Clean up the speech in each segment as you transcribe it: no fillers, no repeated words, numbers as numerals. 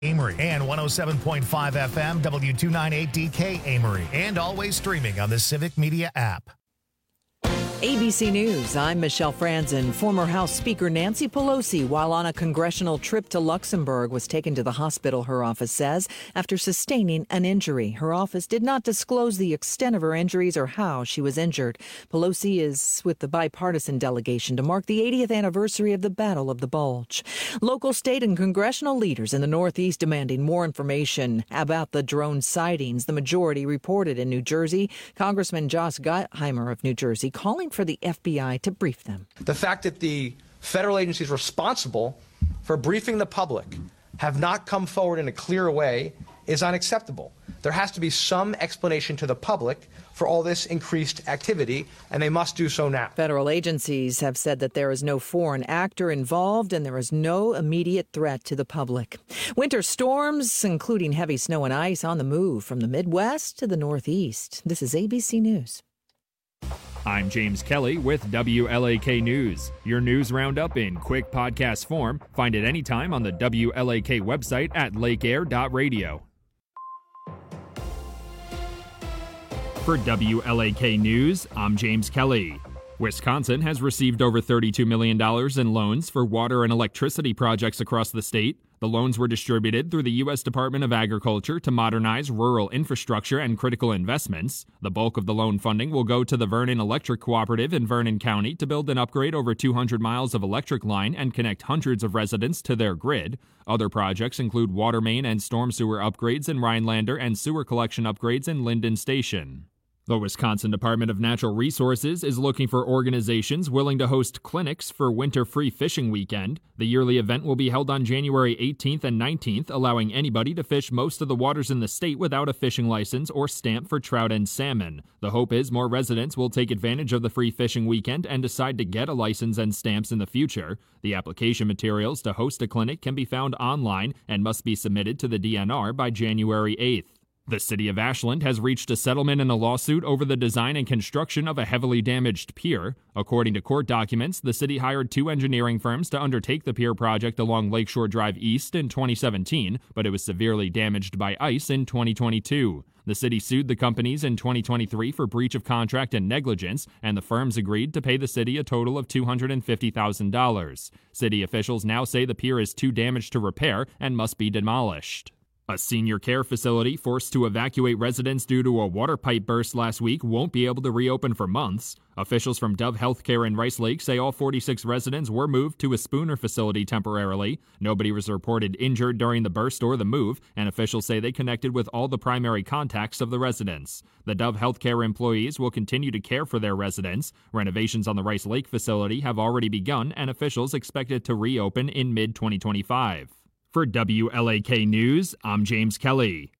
Amory and 107.5 FM W298DK Amory, and always streaming on the Civic Media app. ABC News, I'm Michelle Franzen. Former House Speaker Nancy Pelosi, while on a congressional trip to Luxembourg, was taken to the hospital, her office says, after sustaining an injury. Her office did not disclose the extent of her injuries or how she was injured. Pelosi is with the bipartisan delegation to mark the 80th anniversary of the Battle of the Bulge. Local, state, and congressional leaders in the Northeast demanding more information about the drone sightings. The majority reported in New Jersey. Congressman Josh Gottheimer of New Jersey calling for the FBI to brief them. The fact that the federal agencies responsible for briefing the public have not come forward in a clear way is unacceptable. There has to be some explanation to the public for all this increased activity, and they must do so now. Federal agencies have said that there is no foreign actor involved and there is no immediate threat to the public. Winter storms, including heavy snow and ice, on the move from the Midwest to the Northeast. This is ABC News. I'm James Kelly with WLAK News. Your news roundup in quick podcast form. Find it anytime on the WLAK website at lakeair.radio. For WLAK News, I'm James Kelly. Wisconsin has received over $32 million in loans for water and electricity projects across the state. The loans were distributed through the U.S. Department of Agriculture to modernize rural infrastructure and critical investments. The bulk of the loan funding will go to the Vernon Electric Cooperative in Vernon County to build and upgrade over 200 miles of electric line and connect hundreds of residents to their grid. Other projects include water main and storm sewer upgrades in Rhinelander and sewer collection upgrades in Linden Station. The Wisconsin Department of Natural Resources is looking for organizations willing to host clinics for Winter Free Fishing Weekend. The yearly event will be held on January 18th and 19th, allowing anybody to fish most of the waters in the state without a fishing license or stamp for trout and salmon. The hope is more residents will take advantage of the free fishing weekend and decide to get a license and stamps in the future. The application materials to host a clinic can be found online and must be submitted to the DNR by January 8th. The city of Ashland has reached a settlement in a lawsuit over the design and construction of a heavily damaged pier. According to court documents, the city hired 2 engineering firms to undertake the pier project along Lakeshore Drive East in 2017, but it was severely damaged by ice in 2022. The city sued the companies in 2023 for breach of contract and negligence, and the firms agreed to pay the city a total of $250,000. City officials now say the pier is too damaged to repair and must be demolished. A senior care facility forced to evacuate residents due to a water pipe burst last week won't be able to reopen for months. Officials from Dove Healthcare in Rice Lake say all 46 residents were moved to a Spooner facility temporarily. Nobody was reported injured during the burst or the move, and officials say they connected with all the primary contacts of the residents. The Dove Healthcare employees will continue to care for their residents. Renovations on the Rice Lake facility have already begun, and officials expect it to reopen in mid-2025. For WLAK News, I'm James Kelly.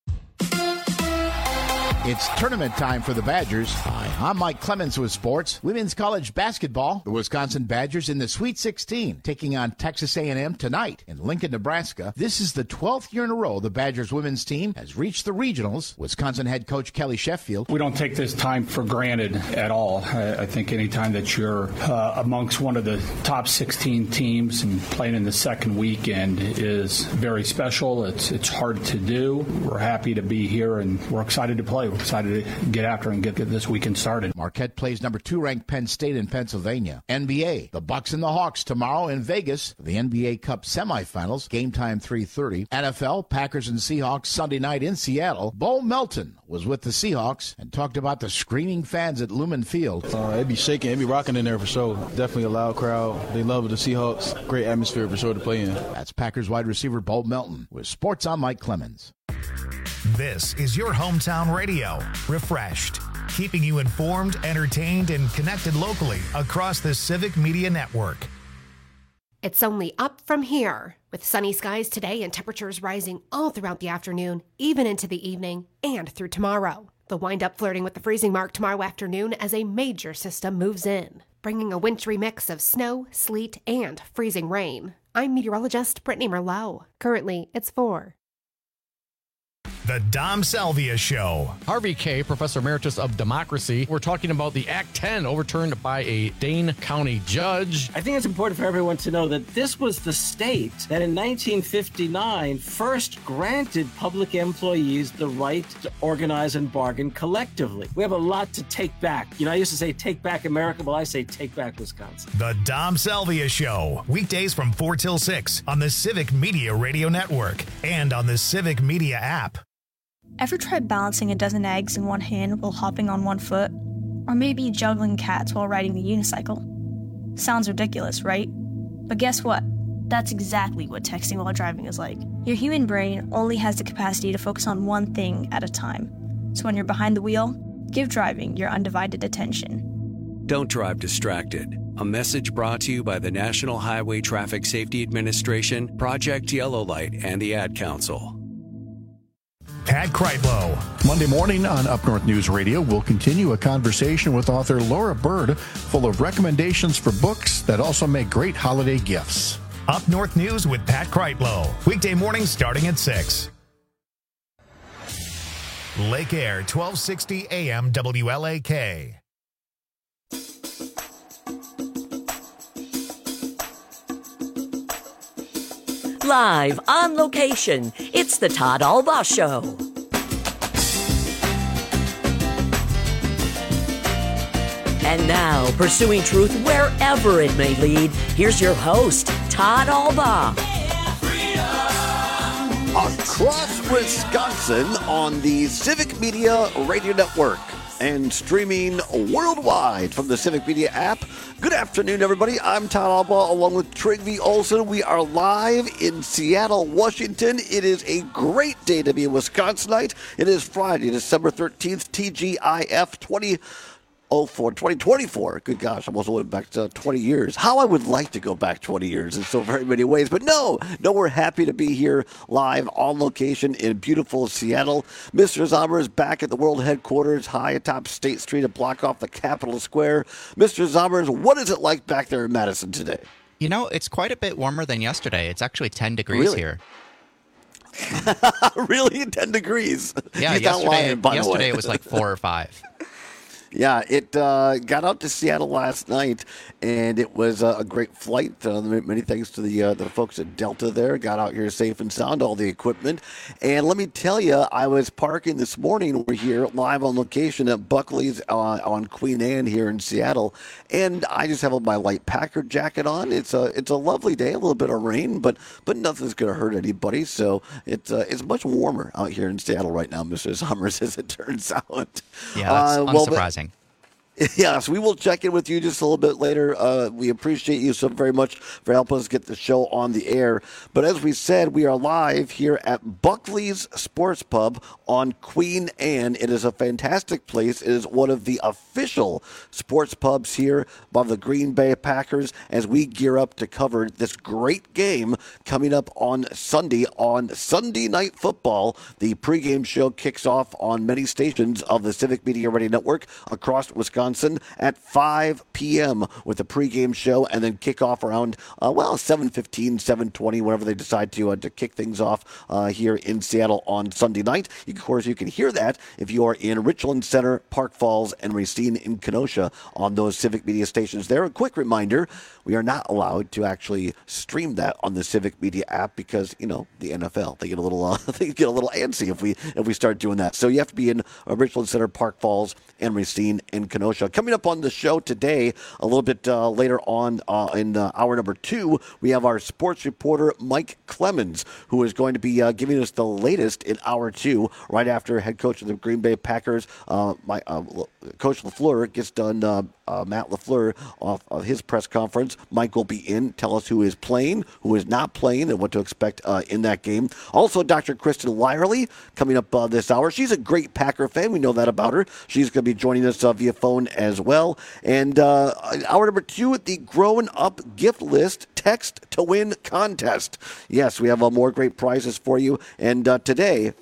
It's tournament time for the Badgers. Hi, I'm Mike Clemens with sports. Women's college basketball. The Wisconsin Badgers in the Sweet 16, taking on Texas A&M tonight in Lincoln, Nebraska. This is the 12th year in a row the Badgers women's team has reached the regionals. Wisconsin head coach Kelly Sheffield. We don't take this time for granted at all. I think any time that you're amongst one of the top 16 teams and playing in the second weekend is very special. It's hard to do. We're happy to be here and we're excited to play. We're excited to get after and get this weekend started. Marquette plays number 2 ranked Penn State in Pennsylvania. NBA, the Bucks and the Hawks tomorrow in Vegas for the NBA Cup semifinals. Game time 3:30. NFL, Packers and Seahawks Sunday night in Seattle. Bo Melton was with the Seahawks and talked about the screaming fans at Lumen Field. It'd be shaking, it'd be rocking in there for sure. Definitely a loud crowd. They love the Seahawks. Great atmosphere for sure to play in. That's Packers wide receiver Bo Melton with Sports on Mike Clemens. This is your hometown radio, refreshed, keeping you informed, entertained, and connected locally across the Civic Media Network. It's only up from here, with sunny skies today and temperatures rising all throughout the afternoon, even into the evening and through tomorrow. They'll wind up flirting with the freezing mark tomorrow afternoon as a major system moves in, bringing a wintry mix of snow, sleet, and freezing rain. I'm meteorologist Brittany Merlot. Currently, it's 4. The Dom Salvia Show. Harvey Kaye, Professor Emeritus of Democracy. We're talking about the Act 10 overturned by a Dane County judge. I think it's important for everyone to know that this was the state that in 1959 first granted public employees the right to organize and bargain collectively. We have a lot to take back. I used to say take back America. Well, I say take back Wisconsin. The Dom Salvia Show. Weekdays from 4 till 6 on the Civic Media Radio Network and on the Civic Media app. Ever tried balancing a dozen eggs in one hand while hopping on one foot? Or maybe juggling cats while riding the unicycle? Sounds ridiculous, right? But guess what? That's exactly what texting while driving is like. Your human brain only has the capacity to focus on one thing at a time. So when you're behind the wheel, give driving your undivided attention. Don't drive distracted. A message brought to you by the National Highway Traffic Safety Administration, Project Yellow Light, and the Ad Council. Pat Kreitlow. Monday morning on Up North News Radio, we'll continue a conversation with author Laura Bird, full of recommendations for books that also make great holiday gifts. Up North News with Pat Kreitlow. Weekday mornings starting at 6. Lake Air, 1260 AM WLAK. Live on location, it's the Todd Albaugh Show. And now, pursuing truth wherever it may lead, here's your host, Todd Albaugh. Across Wisconsin on the Civic Media Radio Network and streaming worldwide from the Civic Media app. Good afternoon, everybody. I'm Todd Albaugh along with Trygve Olsen. We are live in Seattle, Washington. It is a great day to be a Wisconsinite. It is Friday, December 13th, TGIF 2024. Good gosh, I almost went back to 20 years. How I would like to go back 20 years in so very many ways. But no, we're happy to be here live on location in beautiful Seattle. Mr. Zomer is back at the world headquarters high atop State Street, a block off the Capitol Square. Mr. Zomer, what is it like back there in Madison today? It's quite a bit warmer than yesterday. It's actually 10 degrees here. Really? 10 degrees? Yeah, yesterday it was like 4 or 5. Yeah, it got out to Seattle last night, and it was a great flight. Many thanks to the folks at Delta there. Got out here safe and sound, all the equipment. And let me tell you, I was parking this morning. We're here live on location at Buckley's on Queen Anne here in Seattle, and I just have my light Packer jacket on. It's a lovely day, a little bit of rain, but nothing's going to hurt anybody. So it's much warmer out here in Seattle right now, Mr. Summers, as it turns out. Yeah, that's unsurprising. Yes, we will check in with you just a little bit later. We appreciate you so very much for helping us get the show on the air. But as we said, we are live here at Buckley's Sports Pub on Queen Anne. It is a fantastic place. It is one of the official sports pubs here by the Green Bay Packers as we gear up to cover this great game coming up on Sunday Night Football. The pregame show kicks off on many stations of the Civic Media Radio Network across Wisconsin at 5 p.m. with a pregame show, and then kick off around 7:15, 7:20, whenever they decide to kick things off here in Seattle on Sunday night. Of course, you can hear that if you are in Richland Center, Park Falls, and Racine in Kenosha on those Civic Media stations there. A quick reminder, we are not allowed to actually stream that on the Civic Media app because, the NFL, they get a little antsy if we start doing that. So you have to be in Richland Center, Park Falls, and Racine in Kenosha. Coming up on the show today, a little bit later on in hour number 2, we have our sports reporter Mike Clemens, who is going to be giving us the latest in hour 2, right after head coach of the Green Bay Packers, Coach LaFleur, gets done. Matt LaFleur off of his press conference. Mike will be in, tell us who is playing, who is not playing, and what to expect in that game. Also, Dr. Kristen Lyerly coming up this hour. She's a great Packer fan. We know that about her. She's going to be joining us via phone as well. And hour number 2 at the Growing Up gift list text to win contest. Yes, we have more great prizes for you. And today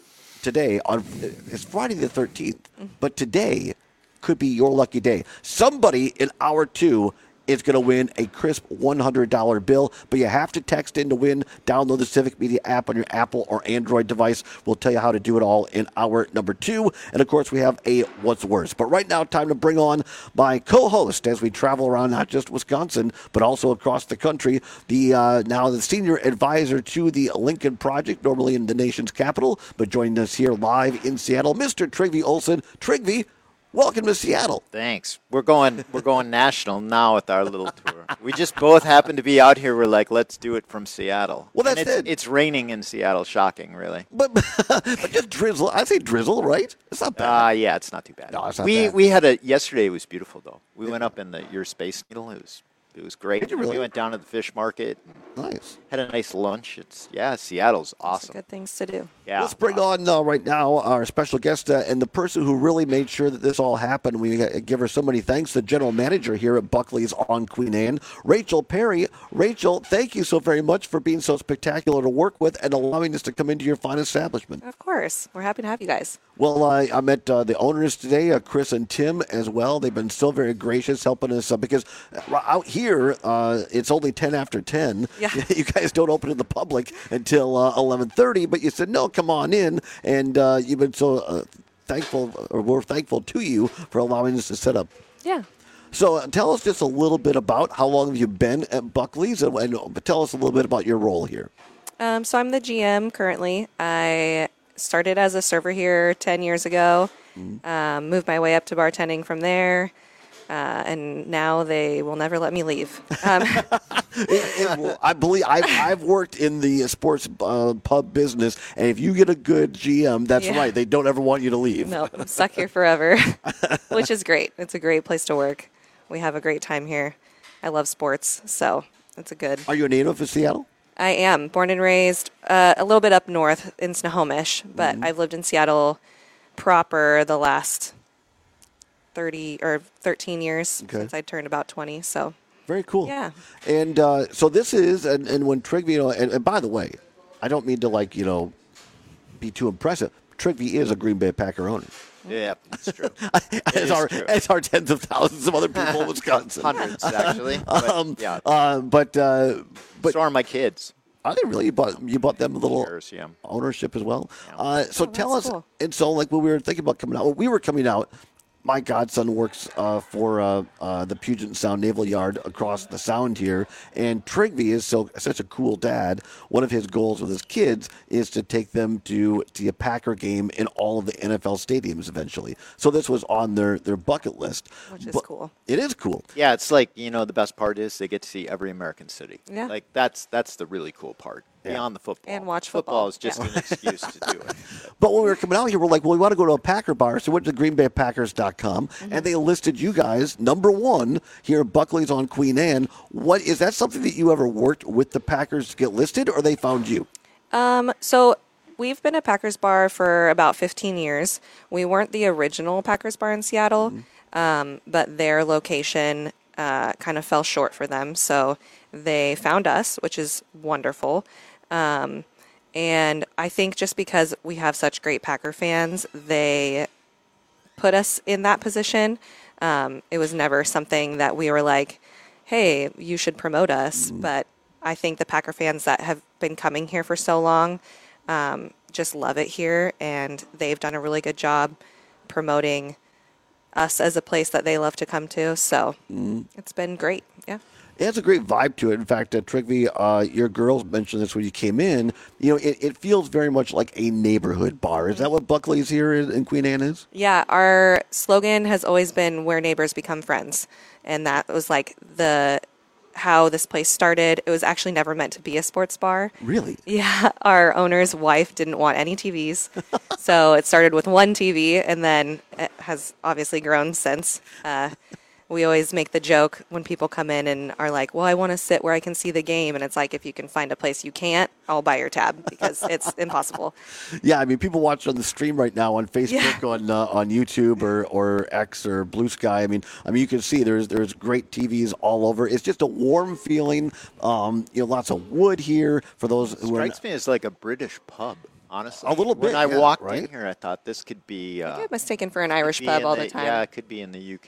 it's Friday the 13th, but today could be your lucky day. Somebody in hour 2 is going to win a crisp $100 bill. But you have to text in to win. Download the Civic Media app on your Apple or Android device. We'll tell you how to do it all in hour number 2. And, of course, we have a What's Worse. But right now, time to bring on my co-host as we travel around not just Wisconsin, but also across the country. Now the senior advisor to the Lincoln Project, normally in the nation's capital, but joining us here live in Seattle, Mr. Trygve Olsen. Trygve, welcome to Seattle. Thanks. We're going national now with our little tour. We just both happen to be out here. We're like, let's do it from Seattle. Well, that's it. It's raining in Seattle. Shocking, really. But just drizzle. I say drizzle, right? It's not bad. Yeah, it's not too bad. No, it's not bad. We had yesterday. It was beautiful though. We went up in your Space Needle. It was great. Did you really? We went down to the fish market. Nice. Had a nice lunch. Seattle's awesome. Good things to do. Yeah. Let's bring on right now our special guest and the person who really made sure that this all happened. We give her so many thanks. The general manager here at Buckley's on Queen Anne, Rachel Perry. Rachel, thank you so very much for being so spectacular to work with and allowing us to come into your fine establishment. Of course. We're happy to have you guys. Well, I met the owners today, Chris and Tim as well. They've been so very gracious helping us because out here it's only 10 after 10. Yeah. You guys don't open to the public until 11:30, but you said, no, come on in. And you've been so thankful, or we're thankful to you for allowing us to set up. Yeah. So tell us just a little bit about how long have you been at Buckley's, and tell us a little bit about your role here. So I'm the GM currently. I started as a server here 10 years ago, moved my way up to bartending from there, and now they will never let me leave. I believe I've worked in the sports pub business, and if you get a good GM, that's right. They don't ever want you to leave. No, I'm stuck here forever, which is great. It's a great place to work. We have a great time here. I love sports, so it's a good. Are you a native of Seattle? I am. Born and raised a little bit up north in Snohomish, but I've lived in Seattle proper the last 13 years since I turned about 20. So very cool. Yeah. And so this is, and when Trygve, and by the way, I don't mean to be too impressive. Trygve is a Green Bay Packer owner. Yeah, that's true. As are tens of thousands of other people in Wisconsin. Hundreds, actually. But, but so are my kids. Are they really? You bought them a little ownership as well? Yeah. So tell us, cool. And so when we were thinking about coming out, when we were coming out, my godson works for the Puget Sound Naval Yard across the Sound here, and Trygve is such a cool dad. One of his goals with his kids is to take them to see a Packer game in all of the NFL stadiums eventually. So this was on their bucket list. Which is cool. It is cool. Yeah, it's like, the best part is they get to see every American city. Yeah. Like, that's the really cool part. Beyond the football. And watch football. Football is just an excuse to do it. But when we were coming out here, we're like, well, we want to go to a Packer bar. So we went to greenbaypackers.com, and they listed you guys #1 here at Buckley's on Queen Anne. Is that something that you ever worked with the Packers to get listed, or they found you? So we've been a Packers bar for about 15 years. We weren't the original Packers bar in Seattle, but their location kind of fell short for them. So they found us, which is wonderful. And I think just because we have such great Packer fans, they put us in that position. It was never something that we were like, hey, you should promote us. But I think the Packer fans that have been coming here for so long just love it here. And they've done a really good job promoting us as a place that they love to come to. So it's been great. Yeah. It has a great vibe to it. In fact, Trygve, your girls mentioned this when you came in. It feels very much like a neighborhood bar. Is that what Buckley's here in Queen Anne is? Yeah, our slogan has always been "Where neighbors become friends," and that was like how this place started. It was actually never meant to be a sports bar. Really? Yeah, our owner's wife didn't want any TVs, so it started with one TV, and then it has obviously grown since. We always make the joke when people come in and are like, well, I want to sit where I can see the game. And it's like, if you can find a place you can't, I'll buy your tab because it's impossible. Yeah, I mean, people watch on the stream right now on Facebook, on YouTube or X or Blue Sky. I mean, you can see there's great TVs all over. It's just a warm feeling. Lots of wood here for those who strikes me as like a British pub. Honestly, a little bit. When I walked in here, I thought this could be. I get mistaken for an Irish pub all the time. Yeah, it could be in the UK.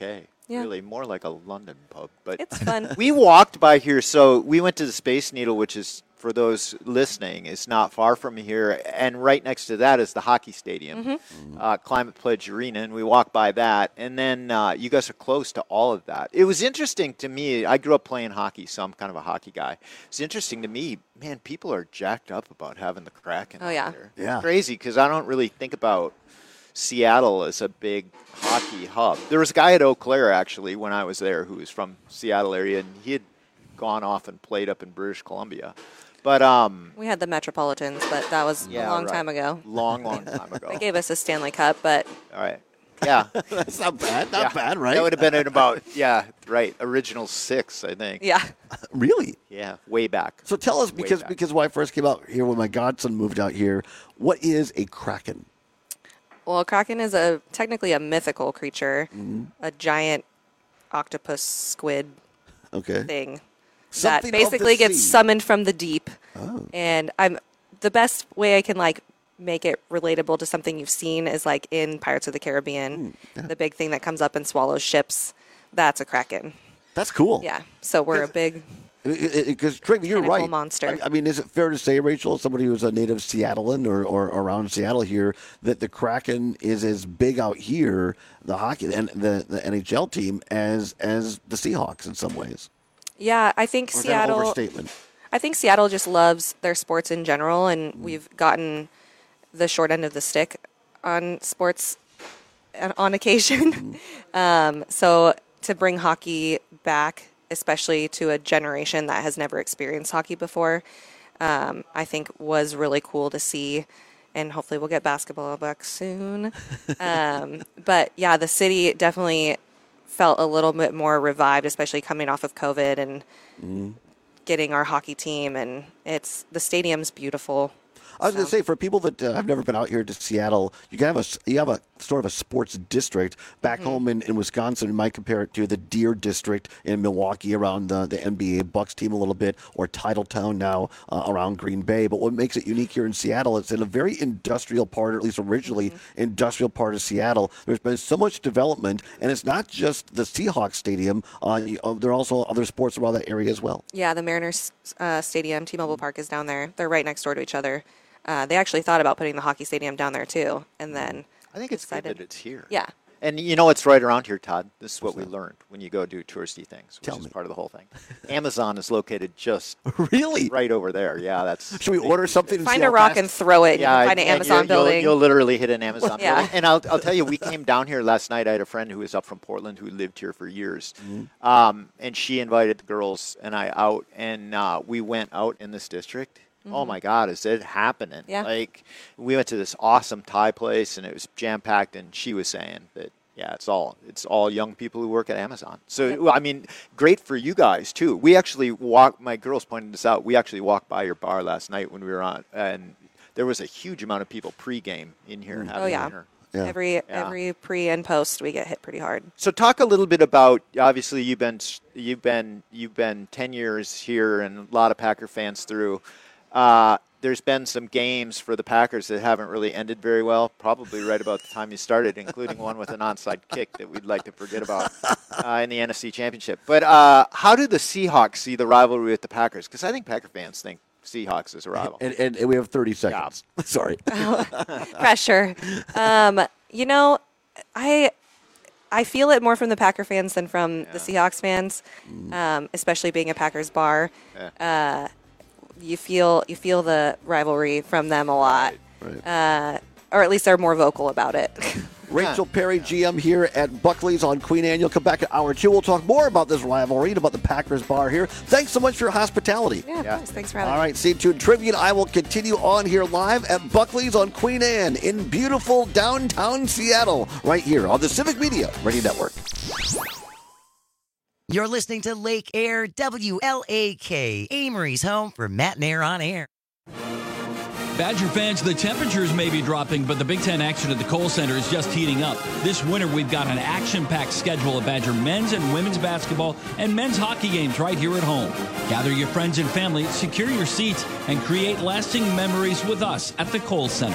really more like a London pub. But it's fun. We walked by here, so we went to the Space Needle, which is, for those listening, is not far from here, and right next to that is the hockey stadium, Climate Pledge Arena, and we walked by that, and then you guys are close to all of that. It was interesting to me. I grew up playing hockey, so I'm kind of a hockey guy. It's interesting to me, man, people are jacked up about having the Kraken out there. Yeah. It's crazy, because I don't really think about Seattle as a big hockey hub. There was a guy at Eau Claire, actually, when I was there, who was from Seattle area, and he had gone off and played up in British Columbia. But we had the Metropolitans, but that was a long time ago. Long time ago. They gave us a Stanley Cup, but all right. Yeah. That's not bad. Not bad, right? That would have been in about, original 6, I think. Yeah. Really? Yeah, way back. So tell us, because when I first came out here, when my godson moved out here, what is a Kraken? Well, Kraken is technically a mythical creature, a giant octopus squid thing Something that basically gets summoned from the deep. Oh. And the best way I can make it relatable to something you've seen is like in Pirates of the Caribbean, the big thing that comes up and swallows ships. That's a Kraken. That's cool. Yeah. So we're a big. Because Trigg, you're right. Monster. I mean, is it fair to say, Rachel, as somebody who's a native Seattlean or around Seattle here, that the Kraken is as big out here, the hockey and the NHL team, as the Seahawks in some ways? Yeah, I think Or is that an Seattle. overstatement? I think Seattle just loves their sports in general, and we've gotten the short end of the stick on sports on occasion. So to bring hockey back, especially to a generation that has never experienced hockey before, I think was really cool to see. And hopefully we'll get basketball back soon. But yeah, the city definitely felt a little bit more revived, especially coming off of COVID and getting our hockey team. And the stadium's beautiful. I was going to say, for people that have never been out here to Seattle, you have a sort of a sports district. Back home in Wisconsin, you might compare it to the Deer District in Milwaukee around the NBA Bucks team a little bit, or Titletown now around Green Bay. But what makes it unique here in Seattle, it's in a very industrial part, or at least originally industrial part of Seattle. There's been so much development, and it's not just the Seahawks Stadium. There are also other sports around that area as well. Yeah, the Mariners Stadium, T-Mobile Park is down there. They're right next door to each other. They actually thought about putting the hockey stadium down there too, and then I think it's good that it's here. Yeah. And you know what's right around here, Todd? This is what we learned when you go do touristy things, which is part of the whole thing. Amazon is located just right over there. Yeah, that's. Should we order something? And find a rock and throw it. Yeah, you can find an Amazon building. You'll literally hit an Amazon Yeah. building. And I'll tell you, we came down here last night. I had a friend who was up from Portland who lived here for years, and she invited the girls and I out, and we went out in this district. Oh my God, is it happening? Yeah. Like, we went to this awesome Thai place and it was jam-packed, and she was saying that, yeah, it's all young people who work at Amazon. So, I mean, great for you guys, too. We actually my girls pointed this out, we actually walked by your bar last night when we were on, and there was a huge amount of people pre-game in here having dinner. Yeah. Every pre and post we get hit pretty hard. So talk a little bit about, obviously you've been 10 years here and a lot of Packer fans through. There's been some games for the Packers that haven't really ended very well, probably right about the time you started, including one with an onside kick that we'd like to forget about in the NFC Championship. But how do the Seahawks see the rivalry with the Packers? Because I think Packer fans think Seahawks is a rival. And we have 30 seconds. Yeah. Sorry. Pressure. You know, I feel it more from the Packer fans than from the Seahawks fans, especially being a Packers bar. Yeah. You feel the rivalry from them a lot, Right. Or at least they're more vocal about it. Rachel Perry, GM here at Buckley's on Queen Anne. You'll come back at hour 2. We'll talk more about this rivalry and about the Packers bar here. Thanks so much for your hospitality. Yeah, of course. Thanks for having me. All right, stay tuned. Trivia and I will continue on here live at Buckley's on Queen Anne in beautiful downtown Seattle, right here on the Civic Media Radio Network. You're listening to Lake Air WLAK, Amory's home for Matt and Air on Air. Badger fans, the temperatures may be dropping, but the Big Ten action at the Kohl Center is just heating up. This winter, we've got an action-packed schedule of Badger men's and women's basketball and men's hockey games right here at home. Gather your friends and family, secure your seats, and create lasting memories with us at the Kohl Center.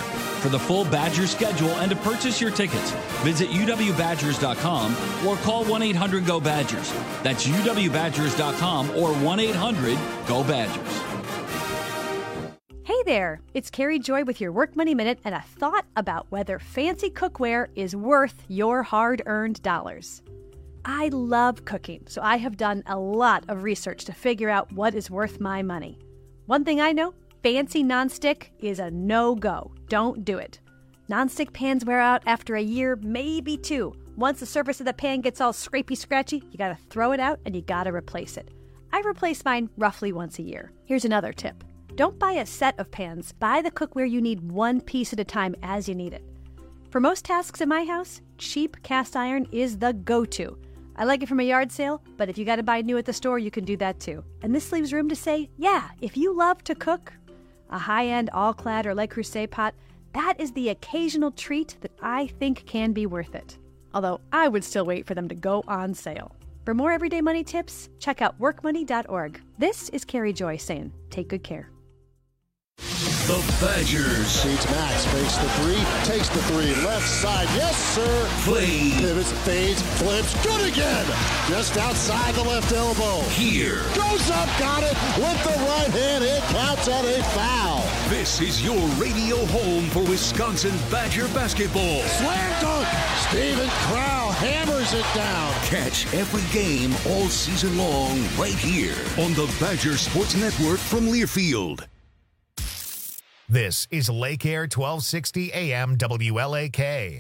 For the full Badger schedule and to purchase your tickets, visit uwbadgers.com or call 1-800-GO-BADGERS. That's uwbadgers.com or 1-800-GO-BADGERS. Hey there, it's Carrie Joy with your Work Money Minute and a thought about whether fancy cookware is worth your hard-earned dollars. I love cooking, so I have done a lot of research to figure out what is worth my money. One thing I know, fancy nonstick is a no-go. Don't do it. Nonstick pans wear out after a year, maybe 2. Once the surface of the pan gets all scrapey-scratchy, you gotta throw it out and you gotta replace it. I replace mine roughly once a year. Here's another tip. Don't buy a set of pans. Buy the cookware you need one piece at a time as you need it. For most tasks in my house, cheap cast iron is the go-to. I like it from a yard sale, but if you got to buy new at the store, you can do that too. And this leaves room to say, yeah, if you love to cook, a high-end all-clad or Le Creuset pot, that is the occasional treat that I think can be worth it. Although I would still wait for them to go on sale. For more everyday money tips, check out workmoney.org. This is Carrie Joy saying, take good care. The Badgers. Feeds Max, fakes the 3, takes the 3, left side, yes sir. Play. Pivots, fades, flips, good again. Just outside the left elbow. Here. Goes up, got it, with the right hand, it counts at a foul. This is your radio home for Wisconsin Badger basketball. Slam dunk, Steven Crowl hammers it down. Catch every game all season long right here on the Badger Sports Network from Learfield. This is Lake Air 1260 AM WLAK.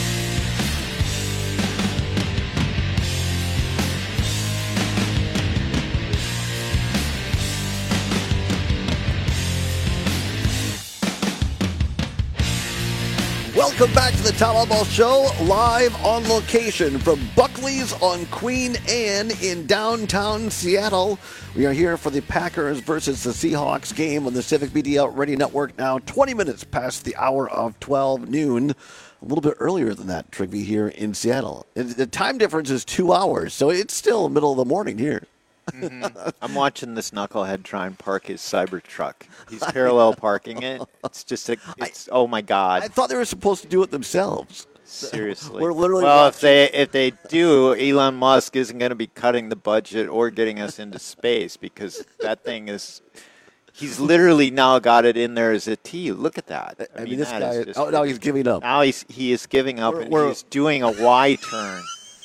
Welcome back to the Tom Albaugh Show, live on location from Buckley's on Queen Anne in downtown Seattle. We are here for the Packers versus the Seahawks game on the Civic Media Radio Network now 20 minutes past the hour of 12 noon. A little bit earlier than that, Trigby, here in Seattle. The time difference is 2 hours, so it's still the middle of the morning here. Mm-hmm. I'm watching this knucklehead try and park his Cybertruck. He's parallel parking it. It's just oh my God. I thought they were supposed to do it themselves. Seriously. We're literally if they do, Elon Musk isn't going to be cutting the budget or getting us into space because that thing is. He's literally now got it in there as a T. Look at that. I mean this guy. Now he's giving up. Now he is giving up and he's doing a Y turn.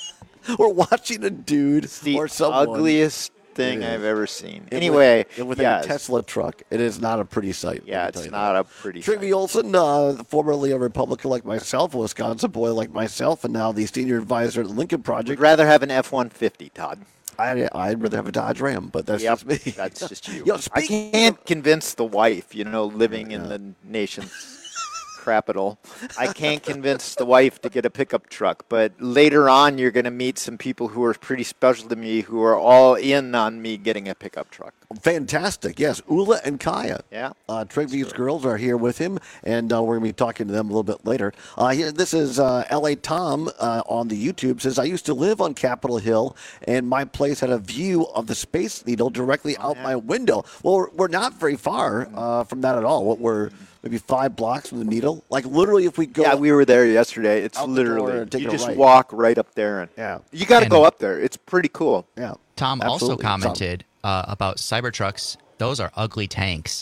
We're watching a dude it's the or someone. Ugliest thing I've ever seen. Anyway, with a Tesla truck, it is not a pretty sight. Yeah, it's not a pretty sight. Trigby Olson, formerly a Republican like myself, a Wisconsin boy like myself, and now the senior advisor at the Lincoln Project. Would rather have an F-150, Todd. I'd rather have a Dodge Ram, but that's just me. That's just you. I can't convince the wife, living in the nation's capital. I can't convince the wife to get a pickup truck, but later on you're going to meet some people who are pretty special to me who are all in on me getting a pickup truck. Fantastic. Yes, Ula and Kaya. Yeah. Trigby's girls are here with him, and we're going to be talking to them a little bit later. This is L.A. Tom on the YouTube. Says, I used to live on Capitol Hill, and my place had a view of the Space Needle directly out my window. Well, we're not very far from that at all. We're maybe 5 blocks from the Needle. Like, literally, if we go... Yeah, we were there yesterday. It's literally... You just walk right up there. And you got to go up there. It's pretty cool. Yeah. Tom also commented about Cybertrucks. Those are ugly tanks.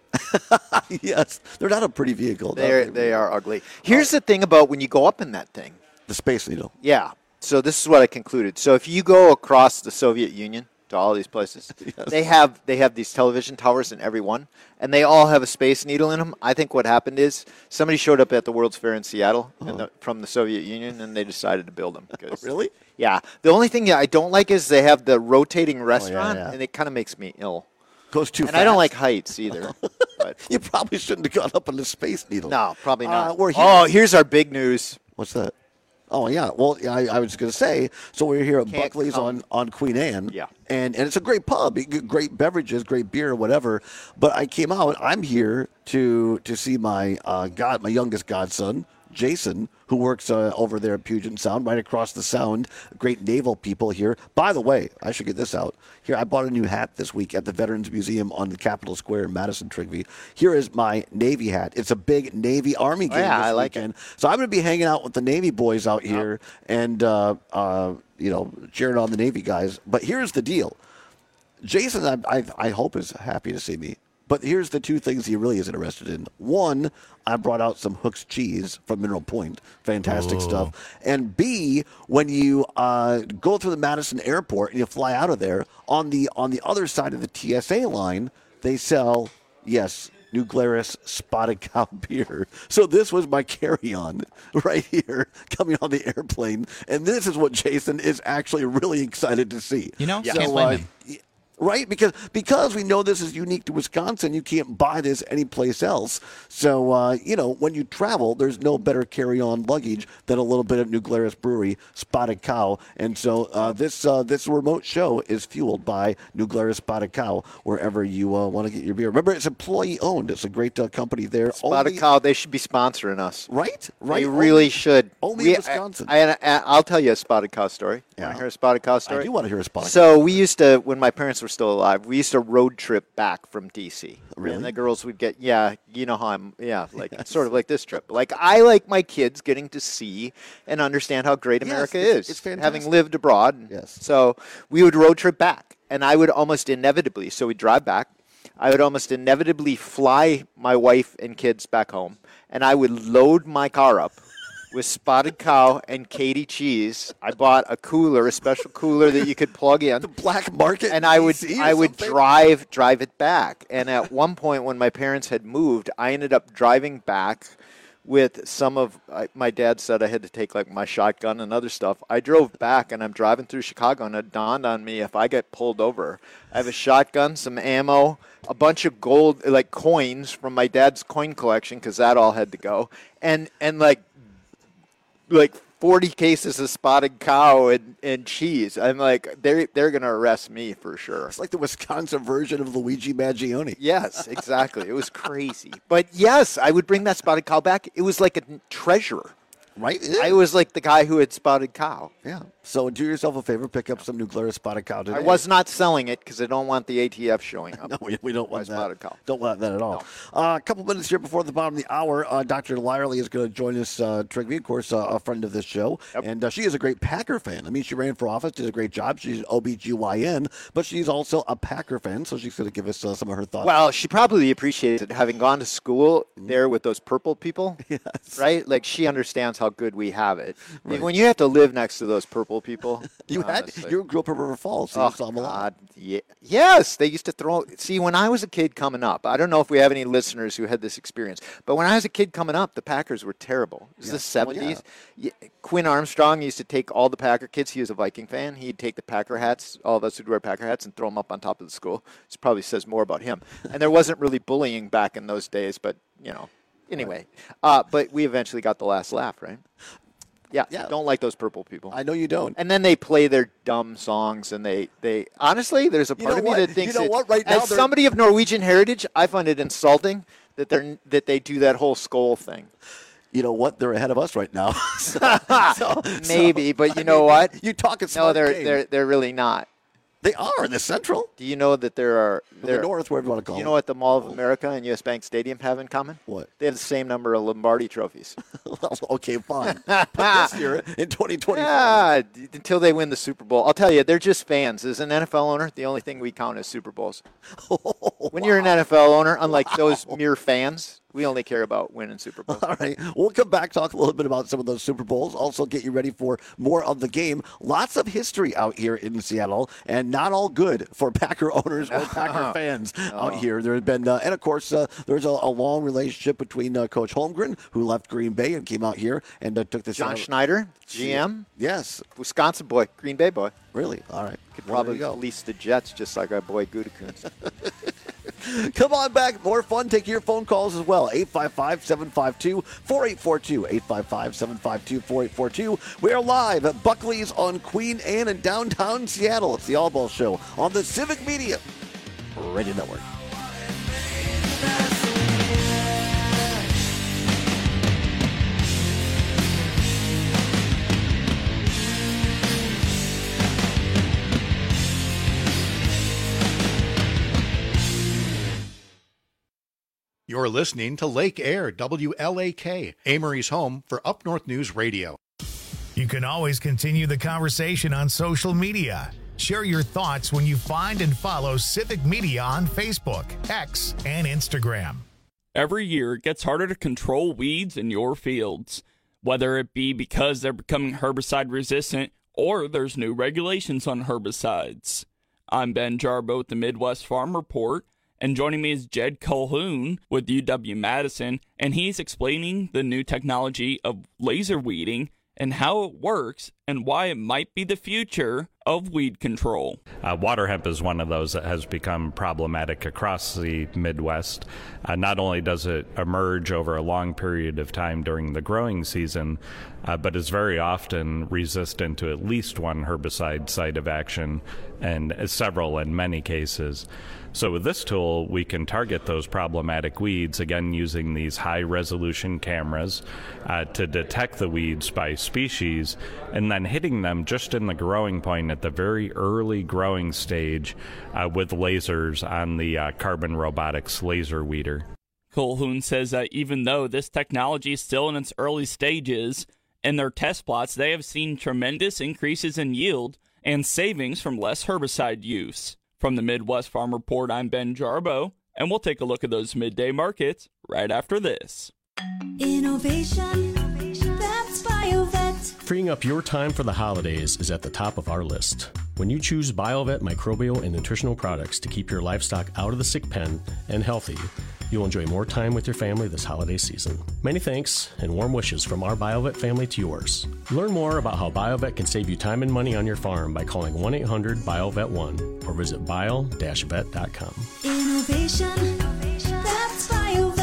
Yes. They're not a pretty vehicle. They are ugly. Here's the thing about when you go up in that thing. The Space Needle. Yeah. So this is what I concluded. So if you go across the Soviet Union to all these places, they have these television towers in every one, and they all have a Space Needle in them. I think what happened is somebody showed up at the World's Fair in Seattle from the Soviet Union, and they decided to build them. Really? Yeah. The only thing I don't like is they have the rotating restaurant, and it kind of makes me ill. Goes too fast. And I don't like heights either. But you probably shouldn't have gone up on the Space Needle. No, probably not. Here's our big news. What's that? Oh, yeah. Well, I was going to say, so we're here at Buckley's on Queen Anne. Yeah. And it's a great pub, great beverages, great beer, whatever. But I came out, I'm here to see my youngest godson, Jason, who works over there at Puget Sound, right across the Sound. Great naval people here. By the way, I should get this out. Here, I bought a new hat this week at the Veterans Museum on the Capitol Square in Madison, Trigby. Here is my Navy hat. It's a big Navy Army game this weekend. So I'm going to be hanging out with the Navy boys out here and, cheering on the Navy guys. But here's the deal. Jason, I hope, is happy to see me. But here's the two things he really is interested in. One, I brought out some Hooks cheese from Mineral Point. Fantastic stuff. And B, when you go through the Madison airport and you fly out of there, on the other side of the TSA line, they sell, yes, New Glarus Spotted Cow beer. So this was my carry-on right here coming on the airplane. And this is what Jason is actually really excited to see. Can't blame him. Right? Because we know this is unique to Wisconsin, you can't buy this anyplace else. So, when you travel, there's no better carry-on luggage than a little bit of New Glarus Brewery Spotted Cow. And so this remote show is fueled by New Glarus Spotted Cow wherever you want to get your beer. Remember, it's employee-owned. It's a great company there. Spotted Cow, they should be sponsoring us. Right? They really should. Only in Wisconsin. I'll tell you a Spotted Cow story. Yeah. Want to hear a Spotted Cow story? I do want to hear a Spotted Cow. So we used to, when my parents were still alive, we used to road trip back from D.C. Really? And the girls would get, you know how I'm, sort of like this trip. Like, I like my kids getting to see and understand how great America is. It's fantastic. Having lived abroad. Yes. So we would road trip back. And I would almost inevitably, so we'd drive back. I would almost inevitably fly my wife and kids back home. And I would load my car up with Spotted Cow and Katie cheese. I bought a special cooler that you could plug in. The black market. And I would drive it back. And at one point when my parents had moved, I ended up driving back with some of my dad said I had to take like my shotgun and other stuff. I drove back and I'm driving through Chicago and it dawned on me, if I get pulled over, I have a shotgun, some ammo, a bunch of gold like coins from my dad's coin collection because that all had to go, and like 40 cases of Spotted Cow and cheese. I'm like, they're going to arrest me for sure. It's like the Wisconsin version of Luigi Maggioni. Yes, exactly. It was crazy. But yes, I would bring that Spotted Cow back. It was like a treasure. Right? I was like the guy who had Spotted Cow. Yeah. So do yourself a favor, pick up some New Glarus Spotted Cow today. I was not selling it because I don't want the ATF showing up. No, we don't want that. Spotted Cow. Don't want that at all. A couple minutes here before the bottom of the hour, Dr. Lyerly is going to join us, Trigby, of course, a friend of this show. Yep. And she is a great Packer fan. I mean, she ran for office, did a great job. She's an OBGYN, but she's also a Packer fan, so she's going to give us some of her thoughts. Well, she probably appreciates it, having gone to school there with those purple people, yes. Right? Like, she understands how good we have it. Right. When you have to live next to those purple people. You grew up in River Falls, so you saw them a lot. Yeah. Yes, they used to throw. See, when I was a kid coming up, I don't know if we have any listeners who had this experience, but when I was a kid coming up, the Packers were terrible. It was the 70s. Well, Quinn Armstrong used to take all the Packer kids. He was a Viking fan. He'd take the Packer hats, all of us who'd wear Packer hats, and throw them up on top of the school. This probably says more about him. And there wasn't really bullying back in those days, but, anyway. But we eventually got the last laugh, right? Yeah, I don't like those purple people. I know you don't. And then they play their dumb songs, and they honestly, there's a part of me that thinks as somebody of Norwegian heritage, I find it insulting that they do that whole skull thing. You know what? They're ahead of us right now. Maybe, but you know what? You talking smart game. They're really not. They are in the Central. Do you know that there are the North, whatever you want to call it? You know what the Mall of America and U.S. Bank Stadium have in common? What? They have the same number of Lombardi trophies. Well, okay, fine. But this year, in 2024. Yeah, until they win the Super Bowl. I'll tell you, they're just fans. As an NFL owner, the only thing we count is Super Bowls. When you're an NFL owner, unlike those mere fans, we only care about winning Super Bowls. All right. We'll come back, talk a little bit about some of those Super Bowls. Also get you ready for more of the game. Lots of history out here in Seattle, and not all good for Packer owners or Packer fans out here. There have been, and of course, there's a long relationship between Coach Holmgren, who left Green Bay and came out here and took this. John Schneider, GM. Yes. Wisconsin boy, Green Bay boy. Really? All right. Could probably lease the Jets just like our boy Gutekunst. Come on back. More fun. Take your phone calls as well. 855-752-4842. 855-752-4842. We are live at Buckley's on Queen Anne in downtown Seattle. It's the All Ball Show on the Civic Media Radio Network. You're listening to Lake Air, WLAK, Amory's home for Up North News Radio. You can always continue the conversation on social media. Share your thoughts when you find and follow Civic Media on Facebook, X, and Instagram. Every year, it gets harder to control weeds in your fields, whether it be because they're becoming herbicide resistant or there's new regulations on herbicides. I'm Ben Jarbo with the Midwest Farm Report, and joining me is Jed Colhoun with UW-Madison, and he's explaining the new technology of laser weeding and how it works and why it might be the future of weed control. Water hemp is one of those that has become problematic across the Midwest. Not only does it emerge over a long period of time during the growing season, but is very often resistant to at least one herbicide site of action, and several in many cases. So with this tool, we can target those problematic weeds, again using these high-resolution cameras to detect the weeds by species, and then hitting them just in the growing point at the very early growing stage with lasers on the Carbon Robotics laser weeder. Colhoun says that even though this technology is still in its early stages, in their test plots they have seen tremendous increases in yield and savings from less herbicide use. From the Midwest Farm Report, I'm Ben Jarbo, and we'll take a look at those midday markets right after this. Innovation, that's BioVet. Freeing up your time for the holidays is at the top of our list. When you choose BioVet microbial and nutritional products to keep your livestock out of the sick pen and healthy, you'll enjoy more time with your family this holiday season. Many thanks and warm wishes from our BioVet family to yours. Learn more about how BioVet can save you time and money on your farm by calling 1-800-BioVet1 or visit bio-vet.com. Innovation, that's BioVet.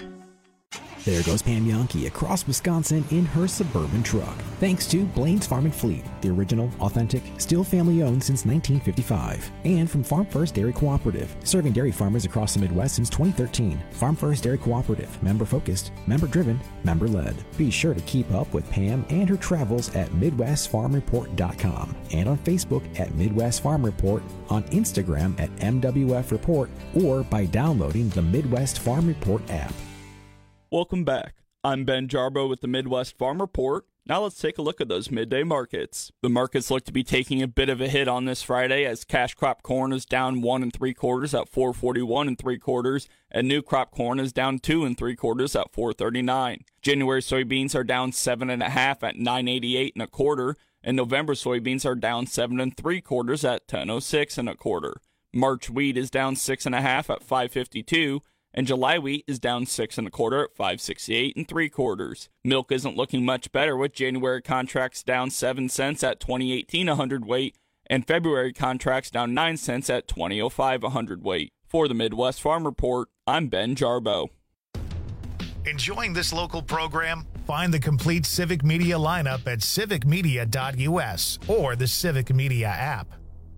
There goes Pam Yonke across Wisconsin in her Suburban truck. Thanks to Blaine's Farm and Fleet, the original, authentic, still family-owned since 1955. And from Farm First Dairy Cooperative, serving dairy farmers across the Midwest since 2013. Farm First Dairy Cooperative, member-focused, member-driven, member-led. Be sure to keep up with Pam and her travels at MidwestFarmReport.com and on Facebook at Midwest Farm Report, on Instagram at MWF Report, or by downloading the Midwest Farm Report app. Welcome back. I'm Ben Jarbo with the Midwest Farm Report. Now let's take a look at those midday markets. The markets look to be taking a bit of a hit on this Friday as cash crop corn is down 1 3/4 at $4.41 3/4, and new crop corn is down 2 3/4 at $4.39. January soybeans are down 7.5 at $9.88 1/4, and November soybeans are down 7 3/4 at $10.06 1/4. March wheat is down 6.5 at $5.52. And July wheat is down 6 1/4 at $5.68 3/4. Milk isn't looking much better with January contracts down 7 cents at $20.18 a hundredweight, and February contracts down 9 cents at $20.05 a hundredweight. For the Midwest Farm Report, I'm Ben Jarbo. Enjoying this local program? Find the complete Civic Media lineup at civicmedia.us or the Civic Media app.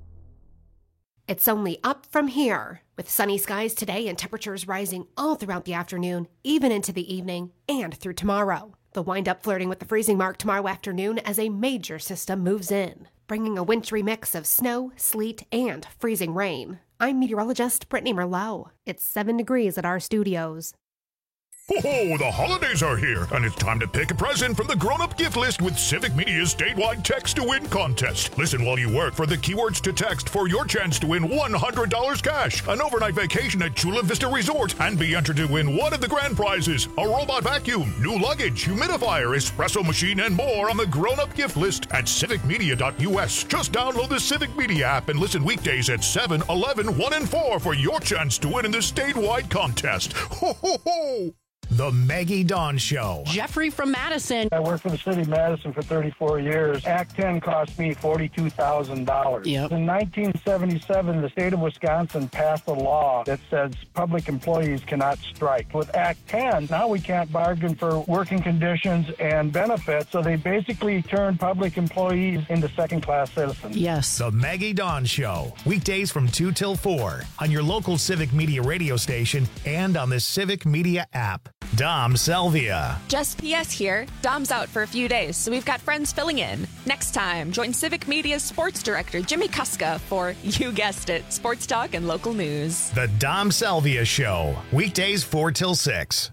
It's only up from here, with sunny skies today and temperatures rising all throughout the afternoon, even into the evening, and through tomorrow. They'll wind up flirting with the freezing mark tomorrow afternoon as a major system moves in, bringing a wintry mix of snow, sleet, and freezing rain. I'm meteorologist Brittany Merlot. It's 7 degrees at our studios. Oh, the holidays are here, and it's time to pick a present from the grown-up gift list with Civic Media's statewide Text to Win contest. Listen while you work for the keywords to text for your chance to win $100 cash, an overnight vacation at Chula Vista Resort, and be entered to win one of the grand prizes, a robot vacuum, new luggage, humidifier, espresso machine, and more on the grown-up gift list at civicmedia.us. Just download the Civic Media app and listen weekdays at 7, 11, 1, and 4 for your chance to win in the statewide contest. Ho, ho, ho! The Maggie Dawn Show. Jeffrey from Madison. I worked for the city of Madison for 34 years. Act 10 cost me $42,000. Yep. In 1977, the state of Wisconsin passed a law that says public employees cannot strike. With Act 10, now we can't bargain for working conditions and benefits, so they basically turned public employees into second-class citizens. Yes. The Maggie Dawn Show. Weekdays from 2 till 4 on your local Civic Media radio station and on the Civic Media app. Dom Salvia. Just PS here. Dom's out for a few days, so we've got friends filling in. Next time, join Civic Media's sports director, Jimmy Kuska, for, you guessed it, sports talk and local news. The Dom Salvia Show. Weekdays 4 till 6.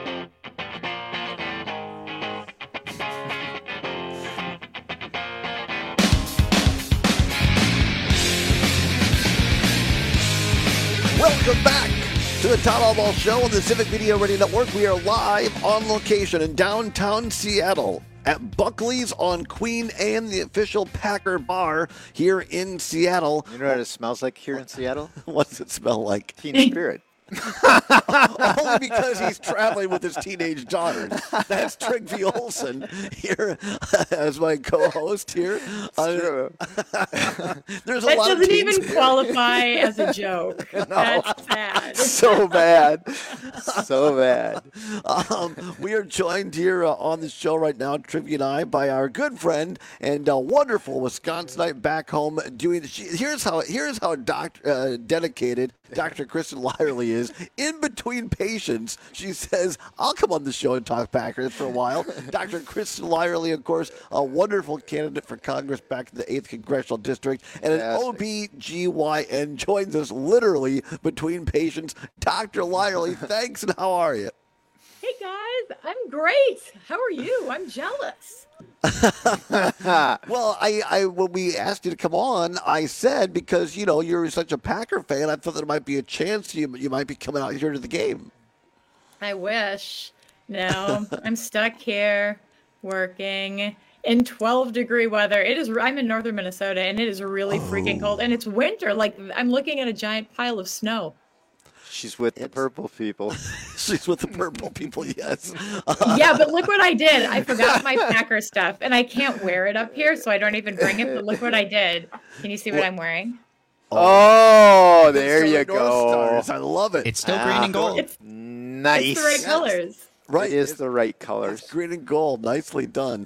Welcome back to the Todd Albaugh Show on the Civic Media Radio Network. We are live on location in downtown Seattle at Buckley's on Queen Anne, the official Packer bar here in Seattle. You know what it smells like here in Seattle? What's it smell like? Teen Spirit. Only because he's traveling with his teenage daughters. That's Trygve Olsen here as my co-host here. True. There's a that lot of doesn't teens even here. qualify as a joke. No. That's sad. So bad. So bad. We are joined here on the show right now, Trivia and I, by our good friend and wonderful Wisconsinite back home doing. Here's how dedicated Dr. Kristen Lyerly is. In between patients, she says, "I'll come on the show and talk Packers for a while." Dr. Kristen Lyerly, of course, a wonderful candidate for Congress back in the 8th Congressional District, and an OBGYN joins us literally between patients. Dr. Lyerly, thanks, and how are you? Hey guys, I'm great. How are you? I'm jealous. Well, I when we asked you to come on, I said because you're such a Packer fan, I thought there might be a chance you might be coming out here to the game. I wish. No, I'm stuck here working in 12-degree weather. I'm in northern Minnesota, and it is really freaking cold, and it's winter. Like I'm looking at a giant pile of snow. She's with the purple people. She's with the purple people, yes. Yeah, but look what I did. I forgot my Packer stuff, and I can't wear it up here, so I don't even bring it. But look what I did. Can you see what I'm wearing? Oh, there you go. Stars. I love it. It's still green and gold. Nice. It's the right colors. Right, it is the right colors. It's green and gold, nicely done.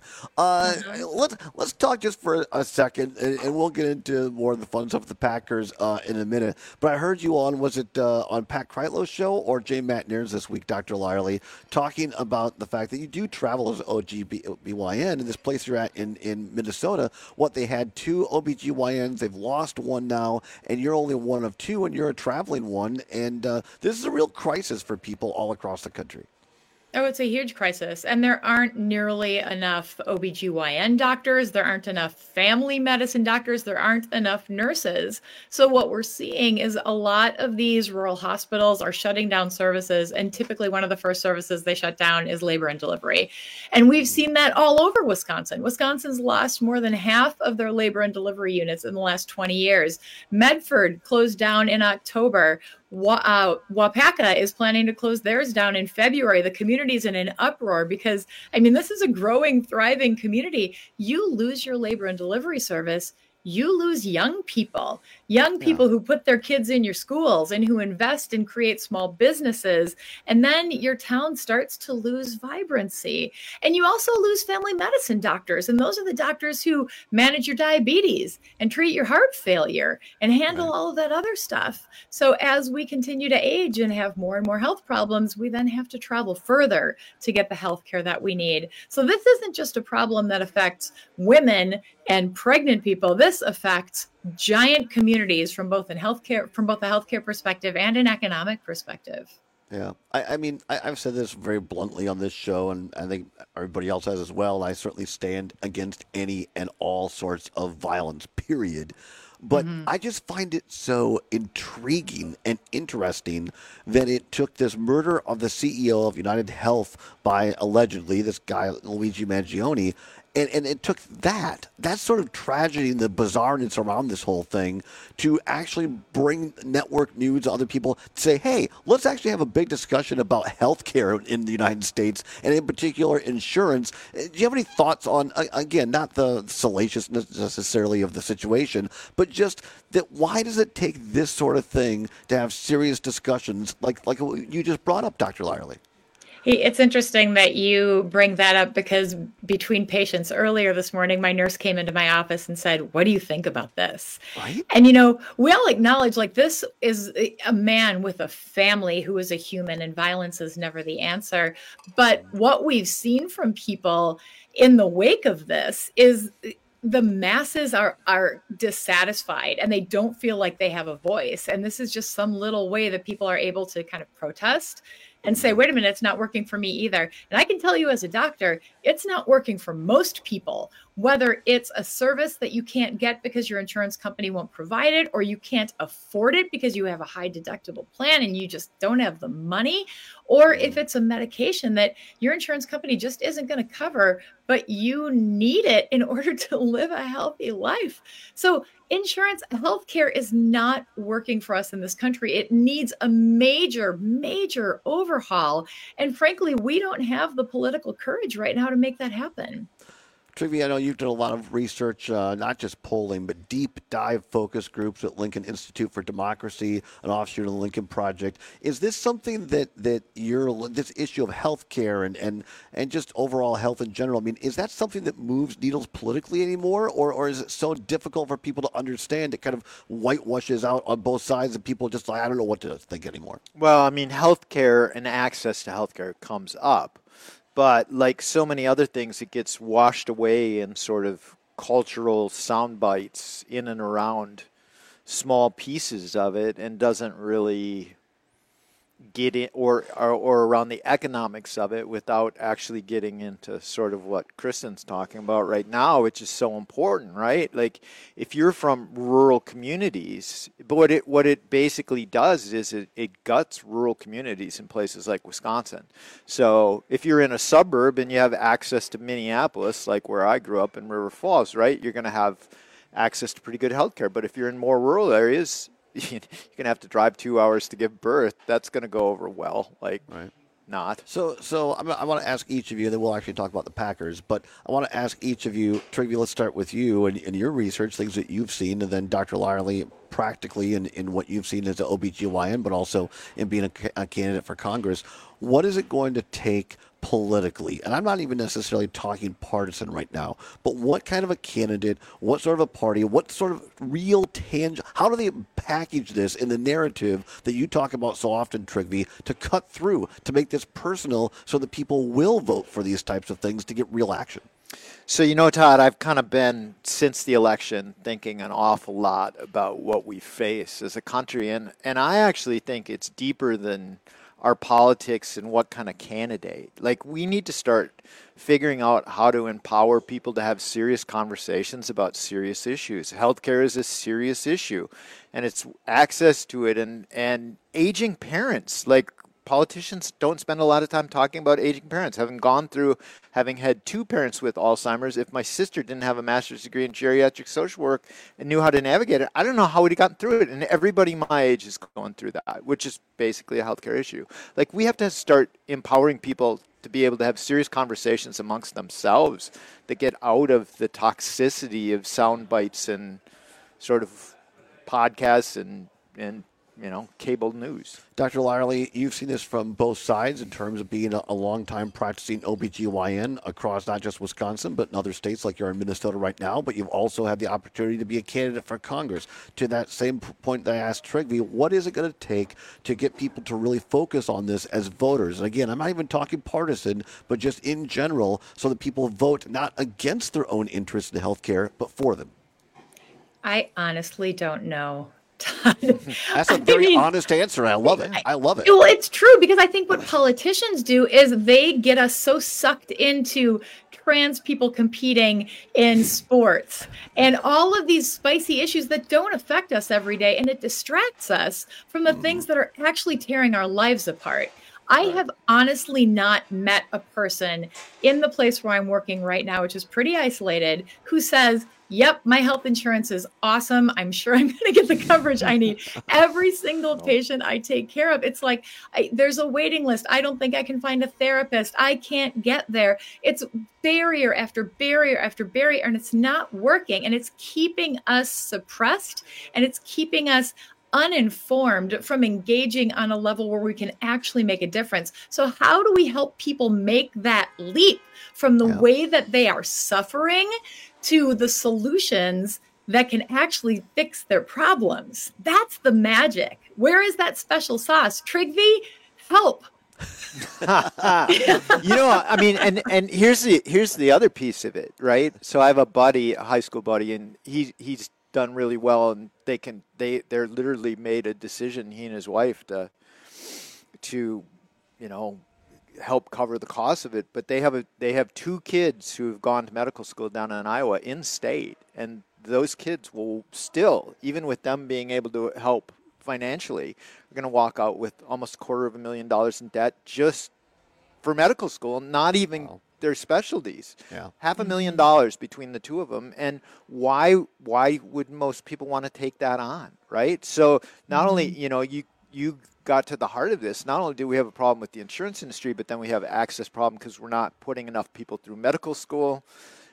Let's talk just for a second, and we'll get into more of the fun stuff with the Packers in a minute. But I heard you on on Pat Kreitlow's show or Jay McNair's this week, Dr. Lyerly, talking about the fact that you do travel as OBGYN in this place you're at in Minnesota. What they had 2 OBGYNs, they've lost one now, and you're only one of 2, and you're a traveling one. And this is a real crisis for people all across the country. Oh, it's a huge crisis. And there aren't nearly enough OBGYN doctors. There aren't enough family medicine doctors. There aren't enough nurses. So what we're seeing is a lot of these rural hospitals are shutting down services. And typically one of the first services they shut down is labor and delivery. And we've seen that all over Wisconsin. Wisconsin's lost more than half of their labor and delivery units in the last 20 years. Medford closed down in October. Wapaka is planning to close theirs down in February. The community's in an uproar because, this is a growing, thriving community. You lose your labor and delivery service, you lose young people who put their kids in your schools and who invest and create small businesses. And then your town starts to lose vibrancy. And you also lose family medicine doctors. And those are the doctors who manage your diabetes and treat your heart failure and handle all of that other stuff. So as we continue to age and have more and more health problems, we then have to travel further to get the health care that we need. So this isn't just a problem that affects women and pregnant people. This affects giant communities from both a healthcare perspective and an economic perspective. Yeah, I've said this very bluntly on this show, and I think everybody else has as well. I certainly stand against any and all sorts of violence, period. But I just find it so intriguing and interesting that it took this murder of the CEO of United Health by allegedly this guy, Luigi Mangione, and it took that sort of tragedy and the bizarreness around this whole thing to actually bring network news to other people to say, hey, let's actually have a big discussion about healthcare in the United States, and in particular insurance. Do you have any thoughts on, again, not the salaciousness necessarily of the situation, but just that why does it take this sort of thing to have serious discussions like you just brought up, Dr. Lyerly? It's interesting that you bring that up because between patients earlier this morning, my nurse came into my office and said, "What do you think about this?" Right. And, we all acknowledge like this is a man with a family who is a human and violence is never the answer. But what we've seen from people in the wake of this is the masses are dissatisfied and they don't feel like they have a voice. And this is just some little way that people are able to kind of protest and say, wait a minute, it's not working for me either. And I can tell you as a doctor, it's not working for most people, whether it's a service that you can't get because your insurance company won't provide it, or you can't afford it because you have a high deductible plan and you just don't have the money, or if it's a medication that your insurance company just isn't going to cover, but you need it in order to live a healthy life. So insurance, healthcare is not working for us in this country. It needs a major, major overhaul. And frankly, we don't have the political courage right now to make that happen. Trygve, I know you've done a lot of research, not just polling, but deep dive focus groups at Lincoln Institute for Democracy, an offshoot of the Lincoln Project. Is this something that this issue of healthcare and just overall health in general, I mean, is that something that moves needles politically anymore, or is it so difficult for people to understand it kind of whitewashes out on both sides and people just like, I don't know what to think anymore? Well, I mean, healthcare and access to healthcare comes up. But like so many other things, it gets washed away in sort of cultural sound bites in and around small pieces of it and doesn't really get in or around the economics of it without actually getting into sort of what Kristen's talking about right now, which is so important, right? Like if you're from rural communities, but what it basically does is it guts rural communities in places like Wisconsin. So if you're in a suburb and you have access to Minneapolis, like where I grew up in River Falls, right, you're going to have access to pretty good healthcare. But if you're in more rural areas, you're going to have to drive 2 hours to give birth. That's going to go over well, not. So I want to ask each of you, then we'll actually talk about the Packers, but I want to ask each of you, Trygve, let's start with you and your research, things that you've seen, and then Dr. Lyerly, practically in what you've seen as an OBGYN, but also in being a candidate for Congress. What is it going to take politically? And I'm not even necessarily talking partisan right now, but what kind of a candidate, what sort of a party, what sort of real tangible, how do they package this in the narrative that you talk about so often, Trygve, to cut through, to make this personal so that people will vote for these types of things to get real action? So, Todd, I've kind of been, since the election, thinking an awful lot about what we face as a country. And I actually think it's deeper than our politics and what kind of candidate. Like, we need to start figuring out how to empower people to have serious conversations about serious issues. Healthcare is a serious issue, and it's access to it and aging parents. Like, politicians don't spend a lot of time talking about aging parents. Having had two parents with Alzheimer's, if my sister didn't have a master's degree in geriatric social work and knew how to navigate it, I don't know how we'd have gotten through it. And everybody my age is going through that, which is basically a healthcare issue. Like, we have to start empowering people to be able to have serious conversations amongst themselves that get out of the toxicity of sound bites and sort of podcasts and cable news. Dr. Lyerly, you've seen this from both sides in terms of being a long-time practicing OBGYN across not just Wisconsin, but in other states like you're in Minnesota right now, but you've also had the opportunity to be a candidate for Congress. To that same point that I asked Trygve, what is it going to take to get people to really focus on this as voters? And again, I'm not even talking partisan, but just in general, so that people vote not against their own interests in healthcare, but for them. I honestly don't know. That's a very honest answer. I love it. I love it. Well, it's true, because I think what politicians do is they get us so sucked into trans people competing in sports and all of these spicy issues that don't affect us every day, and it distracts us from the things that are actually tearing our lives apart. I have honestly not met a person in the place where I'm working right now, which is pretty isolated, who says, yep, my health insurance is awesome. I'm sure I'm going to get the coverage I need. Every single patient I take care of, it's like there's a waiting list. I don't think I can find a therapist. I can't get there. It's barrier after barrier after barrier, and it's not working. And it's keeping us suppressed, and it's keeping us uninformed from engaging on a level where we can actually make a difference. So how do we help people make that leap from the way that they are suffering to the solutions that can actually fix their problems? That's the magic. Where is that special sauce? Trigvi, help. I mean, and here's the other piece of it, right? So I have a buddy, a high school buddy, and he's done really well, and they're literally made a decision, he and his wife, to help cover the cost of it. But they have 2 kids who have gone to medical school down in Iowa in state, and those kids will still, even with them being able to help financially, are going to walk out with almost $250,000 in debt just for medical school, not even their specialties. $500,000 between the 2 of them. And why would most people want to take that on, right? So not only, you got to the heart of this. Not only do we have a problem with the insurance industry, but then we have access problem because we're not putting enough people through medical school,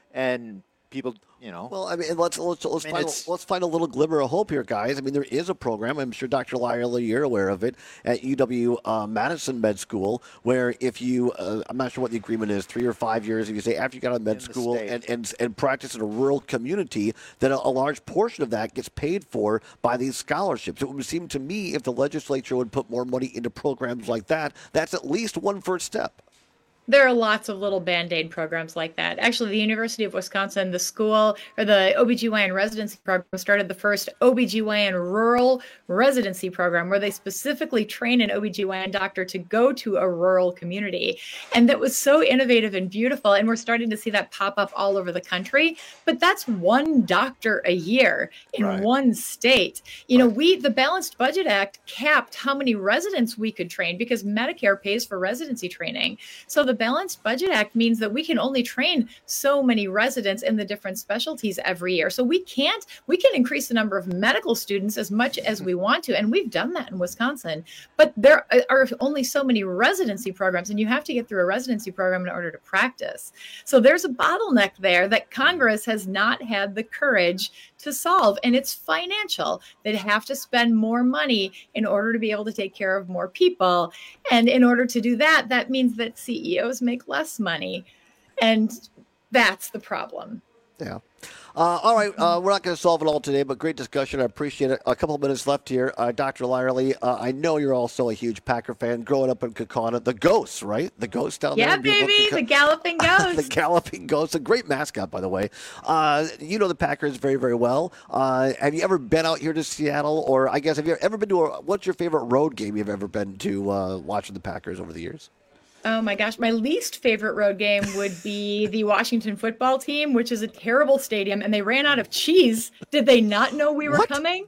and people, Well, I mean, let's find a little glimmer of hope here, guys. I mean, there is a program. I'm sure Dr. Lyerly, you're aware of it, at UW-Madison Med School, where if you, I'm not sure what the agreement is, 3 or 5 years, if you say after you got out of med school and practice in a rural community, then a large portion of that gets paid for by these scholarships. It would seem to me if the legislature would put more money into programs like that, that's at least one first step. There are lots of little Band-Aid programs like that. Actually, the University of Wisconsin, the school or the OBGYN residency program started the first OBGYN rural residency program where they specifically train an OBGYN doctor to go to a rural community. And that was so innovative and beautiful. And we're starting to see that pop up all over the country. But that's one doctor a year in one state. The Balanced Budget Act capped how many residents we could train because Medicare pays for residency training. So the Balanced Budget Act means that we can only train so many residents in the different specialties every year. So we can increase the number of medical students as much as we want to. And we've done that in Wisconsin. But there are only so many residency programs, and you have to get through a residency program in order to practice. So there's a bottleneck there that Congress has not had the courage to solve. And it's financial. They'd have to spend more money in order to be able to take care of more people. And in order to do that, that means that CEOs make less money. And that's the problem. Yeah. All right. We're not going to solve it all today, but great discussion. I appreciate it. A couple of minutes left here. Dr. Lyerly, I know you're also a huge Packer fan. Growing up in Kaukauna, the Ghosts, right? The Ghosts down there. Yeah, baby. The Galloping Ghost. The Galloping Ghost. A great mascot, by the way. You know the Packers very, very well. Have you ever been out here to Seattle? Or I guess, have you ever been to what's your favorite road game you've ever been to watching the Packers over the years? Oh my gosh, my least favorite road game would be the Washington football team, which is a terrible stadium, and they ran out of cheese. Did they not know we were coming?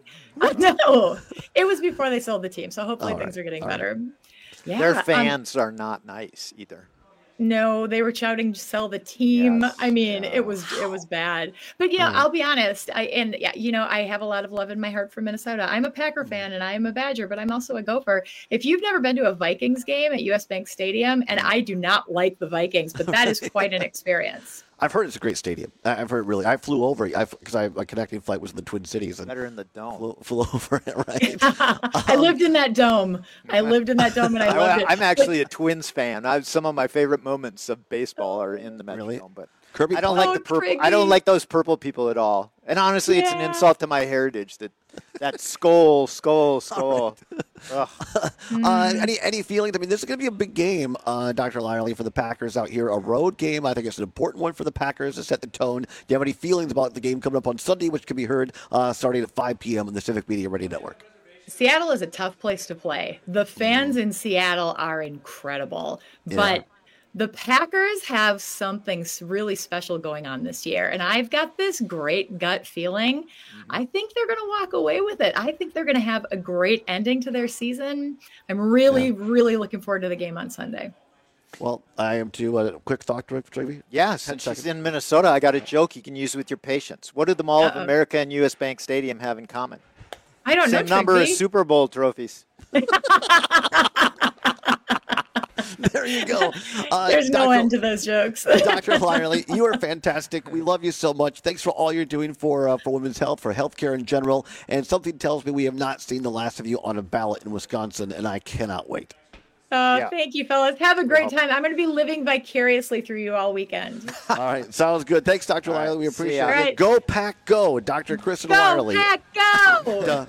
No, it was before they sold the team, so hopefully things are getting better. Yeah, their fans are not nice either. No, they were shouting, "Sell the team." Yes, I mean, it was bad. But I'll be honest. I have a lot of love in my heart for Minnesota. I'm a Packer fan and I am a Badger, but I'm also a Gopher. If you've never been to a Vikings game at US Bank Stadium, and I do not like the Vikings, but that is quite an experience. I've heard it's a great stadium. I've heard really. I flew over because my connecting flight was in the Twin Cities. And better in the dome. Flew over it, right? I lived in that dome. And I loved it. I'm actually a Twins fan. Some of my favorite moments of baseball are in the Metrodome, but Kirby, I don't like the purple. Triggy. I don't like those purple people at all. And honestly, it's an insult to my heritage that skull. Any feelings? I mean, this is going to be a big game, Dr. Lyerly, for the Packers out here. A road game. I think it's an important one for the Packers to set the tone. Do you have any feelings about the game coming up on Sunday, which can be heard starting at 5 p.m. on the Civic Media Radio Network? Seattle is a tough place to play. The fans in Seattle are incredible, but the Packers have something really special going on this year, and I've got this great gut feeling. I think they're going to walk away with it. I think they're going to have a great ending to their season. I'm really, really looking forward to the game on Sunday. Well, I am too. A quick thought, Trivy? Yeah, since she's in Minnesota, I got a joke you can use with your patients. What do the Mall of America and U.S. Bank Stadium have in common? I don't know. Same number of Super Bowl trophies. There you go. There's no end to those jokes. Dr. Lyerly, you are fantastic. We love you so much. Thanks for all you're doing for women's health, for healthcare in general. And something tells me we have not seen the last of you on a ballot in Wisconsin, and I cannot wait. Thank you, fellas. Have a great time. I'm going to be living vicariously through you all weekend. All right. Sounds good. Thanks, Dr. Lyerly. We appreciate it. Right. Go Pack Go, Dr. Kristen Lyerly. Go Pack Go!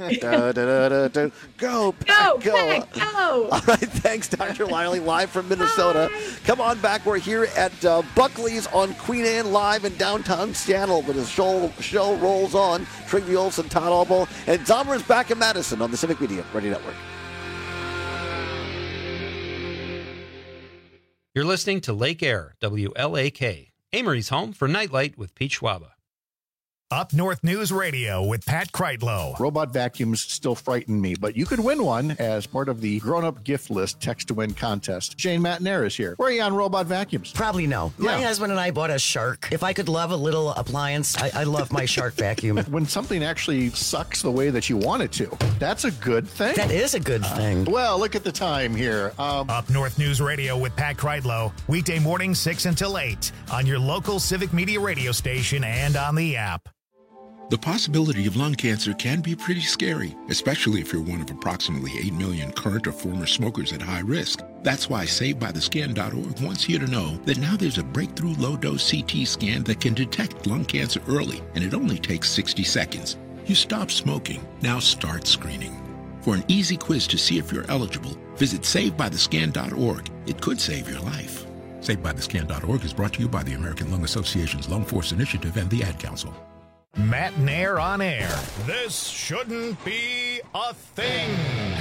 Go Pack Go! Pack Go! All right. Thanks, Dr. Lyerly, live from Minnesota. Come on back. We're here at Buckley's on Queen Anne, live in downtown Seattle. When the show rolls on, Trygve Olsen, Todd Albo, and Zomer's back in Madison on the Civic Media Radio Network. You're listening to Lake Air, WLAK, Amory's home for Nightlight with Pete Schwaba. Up North News Radio with Pat Kreitlow. Robot vacuums still frighten me, but you could win one as part of the grown-up gift list text-to-win contest. Jane Matnair is here. Where are you on robot vacuums? Probably no. My husband and I bought a Shark. If I could love a little appliance, I love my Shark vacuum. When something actually sucks the way that you want it to, that's a good thing. That is a good thing. Well, look at the time here. Up North News Radio with Pat Kreitlow. Weekday mornings 6 until 8 on your local Civic Media radio station and on the app. The possibility of lung cancer can be pretty scary, especially if you're one of approximately 8 million current or former smokers at high risk. That's why SaveByTheScan.org wants you to know that now there's a breakthrough low-dose CT scan that can detect lung cancer early, and it only takes 60 seconds. You stop smoking, now start screening. For an easy quiz to see if you're eligible, visit SaveByTheScan.org. It could save your life. SaveByTheScan.org is brought to you by the American Lung Association's Lung Force Initiative and the Ad Council. Matt Nair on air. This shouldn't be a thing.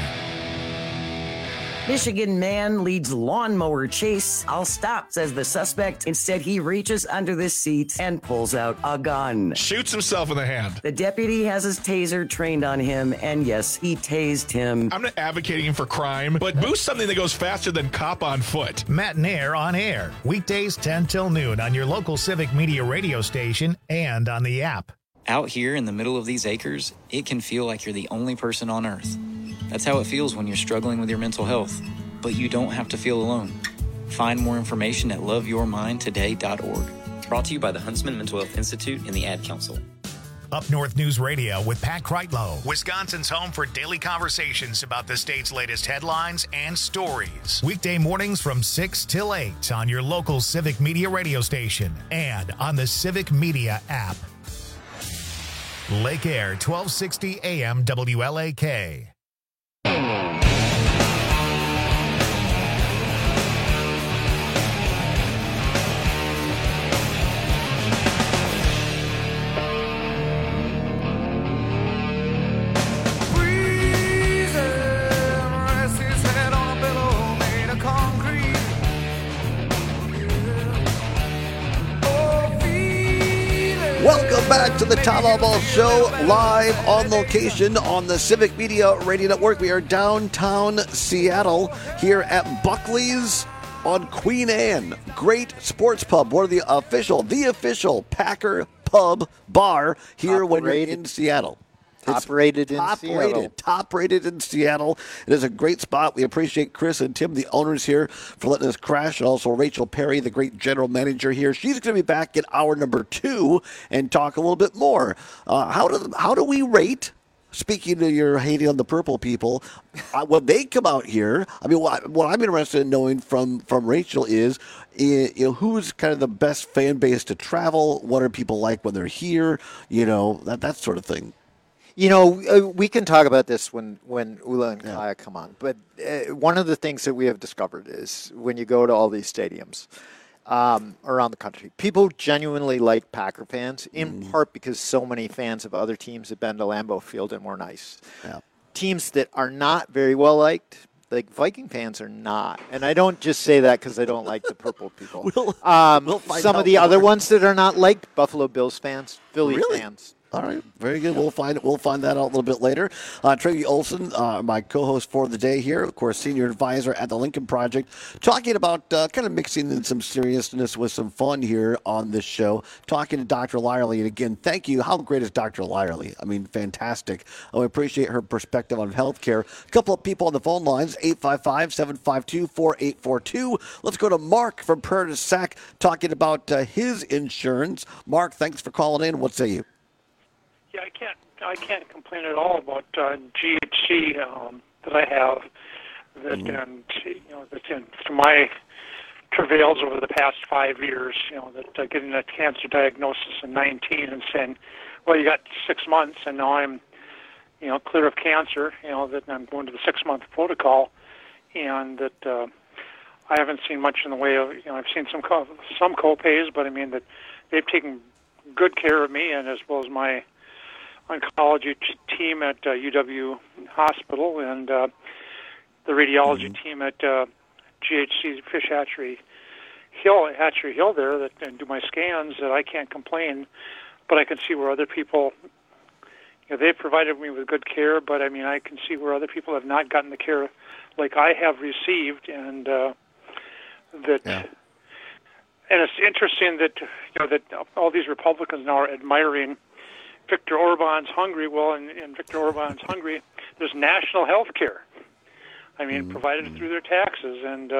Michigan man leads lawnmower chase. I'll stop, says the suspect. Instead, he reaches under the seat and pulls out a gun. Shoots himself in the hand. The deputy has his taser trained on him, and yes, he tased him. I'm not advocating for crime, but boost something that goes faster than cop on foot. Matt Nair on air. Weekdays 10 till noon on your local Civic Media radio station and on the app. Out here in the middle of these acres, it can feel like you're the only person on earth. That's how it feels when you're struggling with your mental health. But you don't have to feel alone. Find more information at loveyourmindtoday.org. Brought to you by the Huntsman Mental Health Institute and the Ad Council. Up North News Radio with Pat Kreitlow, Wisconsin's home for daily conversations about the state's latest headlines and stories. Weekday mornings from 6 till 8 on your local Civic Media radio station and on the Civic Media app. Lake Air, 1260 AM WLAK. Welcome back to the Todd Albo Show, live on location on the Civic Media Radio Network. We are downtown Seattle here at Buckley's on Queen Anne. Great sports pub, one of the official Packer pub bar here when you're in Seattle. Top rated in Seattle. Top rated in Seattle. It is a great spot. We appreciate Chris and Tim, the owners here, for letting us crash, and also Rachel Perry, the great general manager here. She's going to be back in hour number 2 and talk a little bit more. How do we rate? Speaking to your hating on the purple people, when they come out here, I mean, what I'm interested in knowing from Rachel is, who's kind of the best fan base to travel? What are people like when they're here? That sort of thing. We can talk about this when Ula and Kaya come on. But one of the things that we have discovered is when you go to all these stadiums around the country, people genuinely like Packer fans, in part because so many fans of other teams have been to Lambeau Field and were nice. Yeah. Teams that are not very well liked, like Viking fans are not. And I don't just say that because I don't like the purple people. We'll find some out of the more. other ones that are not liked, Buffalo Bills fans, Philly fans. All right, very good. We'll find that out a little bit later. Tracy Olson, my co-host for the day here, of course, senior advisor at the Lincoln Project, talking about kind of mixing in some seriousness with some fun here on this show. Talking to Dr. Lyerly, and again, thank you. How great is Dr. Lyerly? I mean, fantastic. We appreciate her perspective on healthcare. A couple of people on the phone lines: 855-752-4842. Let's go to Mark from Prairie du Sac, talking about his insurance. Mark, thanks for calling in. What say you? Yeah, I can't complain at all about GHC that I have. That and that's through my travails over the past 5 years. That getting a cancer diagnosis in 19 and saying, well, you got 6 months, and now I'm clear of cancer. That I'm going to the 6-month protocol, and that I haven't seen much in the way of I've seen some co-pays, but I mean that they've taken good care of me, and as well as my oncology team at UW Hospital and the radiology team at GHC Fish Hatchery Hill there and do my scans. That I can't complain, but I can see where other people, they've provided me with good care, but I mean I can see where other people have not gotten the care like I have received, and that. Yeah. And it's interesting that that all these Republicans now are admiring Viktor Orban's Hungary. Well, in Viktor Orban's Hungary, there's national health care. I mean, provided through their taxes, and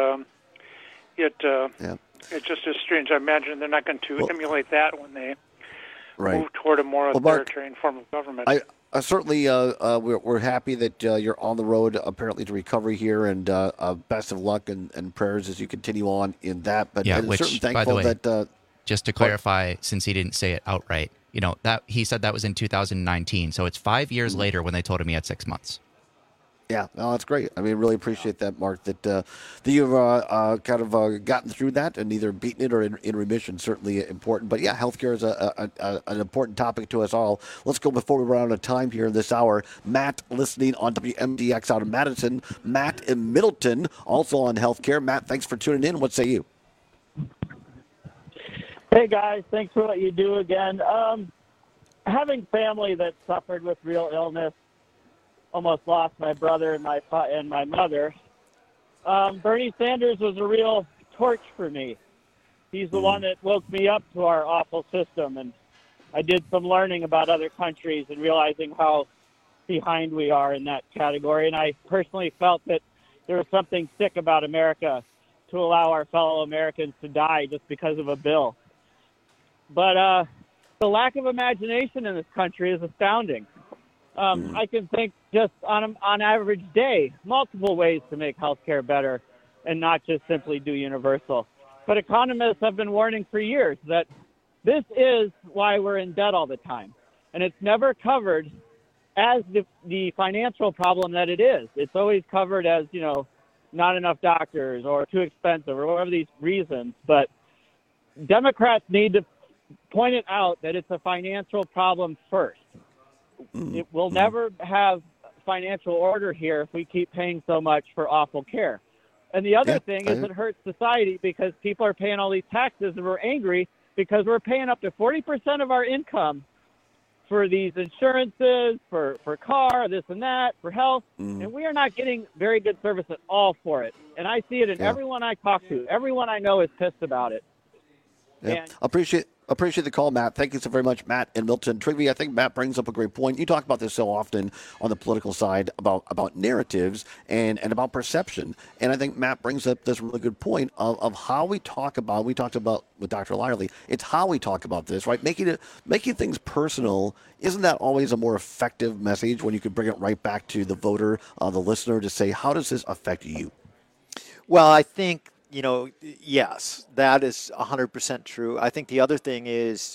it just is strange. I imagine they're not going to emulate that when they move toward a more authoritarian form of government. Certainly, we're happy that you're on the road, apparently, to recovery here, and best of luck and prayers as you continue on in that. But which, certainly thankful by the way, that just to clarify, since he didn't say it outright, that he said that was in 2019, so it's 5 years later when they told him he had 6 months. Yeah, no, that's great. I mean, really appreciate that, Mark, that you've kind of gotten through that and either beaten it or in remission. Certainly important. But yeah, healthcare is an important topic to us all. Let's go before we run out of time here in this hour. Matt, listening on WMDX out of Madison. Matt in Middleton, also on healthcare. Matt, thanks for tuning in. What say you? Hey, guys. Thanks for what you do again. Having family that suffered with real illness, almost lost my brother and my mother. Bernie Sanders was a real torch for me. He's the one that woke me up to our awful system, and I did some learning about other countries and realizing how behind we are in that category. And I personally felt that there was something sick about America to allow our fellow Americans to die just because of a bill. But the lack of imagination in this country is astounding. I can think just on average day, multiple ways to make healthcare better and not just simply do universal. But economists have been warning for years that this is why we're in debt all the time. And it's never covered as the financial problem that it is. It's always covered as, not enough doctors or too expensive or whatever these reasons. But Democrats need to point it out that it's a financial problem first. It will never have financial order here if we keep paying so much for awful care. And the other thing is it hurts society because people are paying all these taxes and we're angry because we're paying up to 40% of our income for these insurances, for car, this and that, for health, and we are not getting very good service at all for it. And I see it in everyone I talk to. Everyone I know is pissed about it. Yeah. Appreciate the call, Matt. Thank you so very much, Matt in Milton. Trivia, I think Matt brings up a great point. You talk about this so often on the political side about narratives and about perception. And I think Matt brings up this really good point of how we talk about, we talked about with Dr. Lyerly, it's how we talk about this, right? Making things personal, isn't that always a more effective message when you can bring it right back to the voter, the listener, to say, how does this affect you? Well, I think, yes, that is 100% true. I think the other thing is,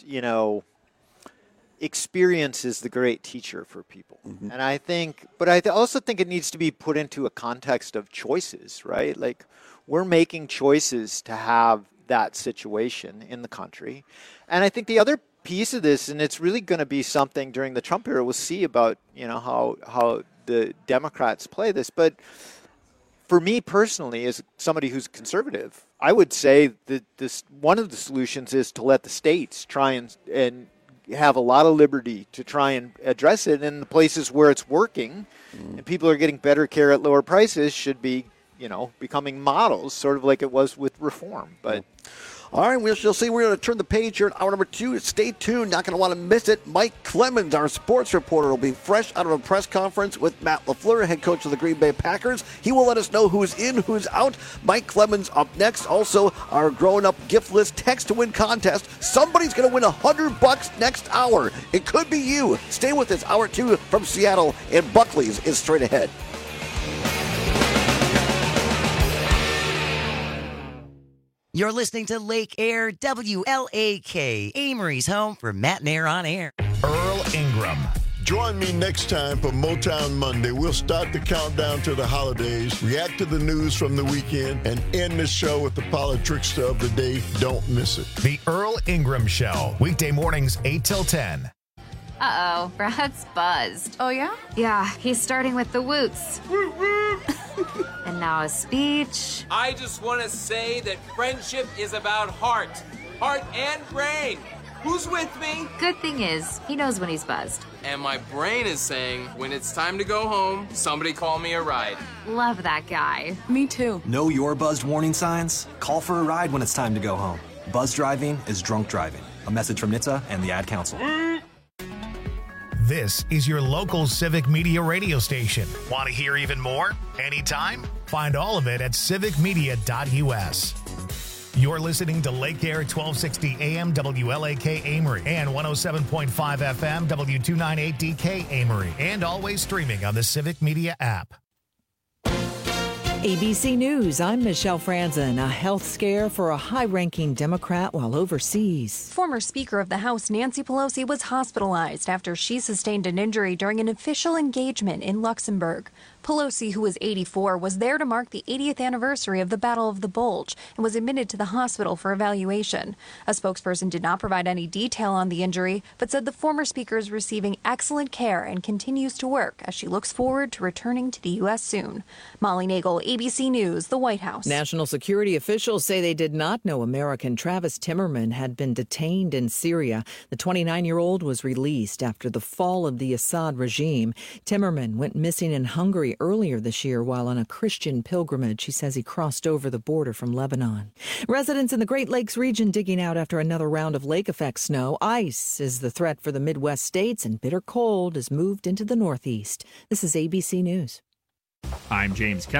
experience is the great teacher for people. Mm-hmm. And I also think it needs to be put into a context of choices, right? Like, we're making choices to have that situation in the country. And I think the other piece of this, and it's really going to be something during the Trump era, we'll see about, how the Democrats play this. But for me personally, as somebody who's conservative, I would say that one of the solutions is to let the states try and have a lot of liberty to try and address it. In the places where it's working and people are getting better care at lower prices should be, becoming models, sort of like it was with reform. But all right, we shall see. We're going to turn the page here in hour number 2. Stay tuned. Not going to want to miss it. Mike Clemens, our sports reporter, will be fresh out of a press conference with Matt LaFleur, head coach of the Green Bay Packers. He will let us know who's in, who's out. Mike Clemens up next. Also, our grown-up gift list text-to-win contest. Somebody's going to win $100 next hour. It could be you. Stay with us. Hour 2 from Seattle, and Buckley's is straight ahead. You're listening to Lake Air, WLAK, Amory's home for Matt and Air on Air. Earl Ingram. Join me next time for Motown Monday. We'll start the countdown to the holidays, react to the news from the weekend, and end the show with the politics of the day. Don't miss it. The Earl Ingram Show, weekday mornings 8 till 10. Uh-oh, Brad's buzzed. Oh, yeah? Yeah, he's starting with the woots. And now a speech. I just want to say that friendship is about heart and brain. Who's with me? Good thing is, he knows when he's buzzed. And my brain is saying, when it's time to go home, somebody call me a ride. Love that guy. Me too. Know your buzzed warning signs? Call for a ride when it's time to go home. Buzz driving is drunk driving. A message from NHTSA and the Ad Council. This is your local Civic Media radio station. Want to hear even more? Anytime? Find all of it at civicmedia.us. You're listening to Lake Air 1260 AM WLAK Amory and 107.5 FM W298DK Amory, and always streaming on the Civic Media app. ABC News, I'm Michelle Franzen. A health scare for a high-ranking Democrat while overseas. Former Speaker of the House Nancy Pelosi was hospitalized after she sustained an injury during an official engagement in Luxembourg. Pelosi, who was 84, was there to mark the 80th anniversary of the Battle of the Bulge and was admitted to the hospital for evaluation. A spokesperson did not provide any detail on the injury, but said the former speaker is receiving excellent care and continues to work as she looks forward to returning to the U.S. soon. Molly Nagel, ABC News, the White House. National security officials say they did not know American Travis Timmerman had been detained in Syria. The 29-year-old was released after the fall of the Assad regime. Timmerman went missing in Hungary earlier this year while on a Christian pilgrimage. He says he crossed over the border from Lebanon. Residents in the Great Lakes region digging out after another round of lake effect snow. Ice is the threat for the Midwest states, and bitter cold has moved into the Northeast. This is ABC News. I'm James Kelly.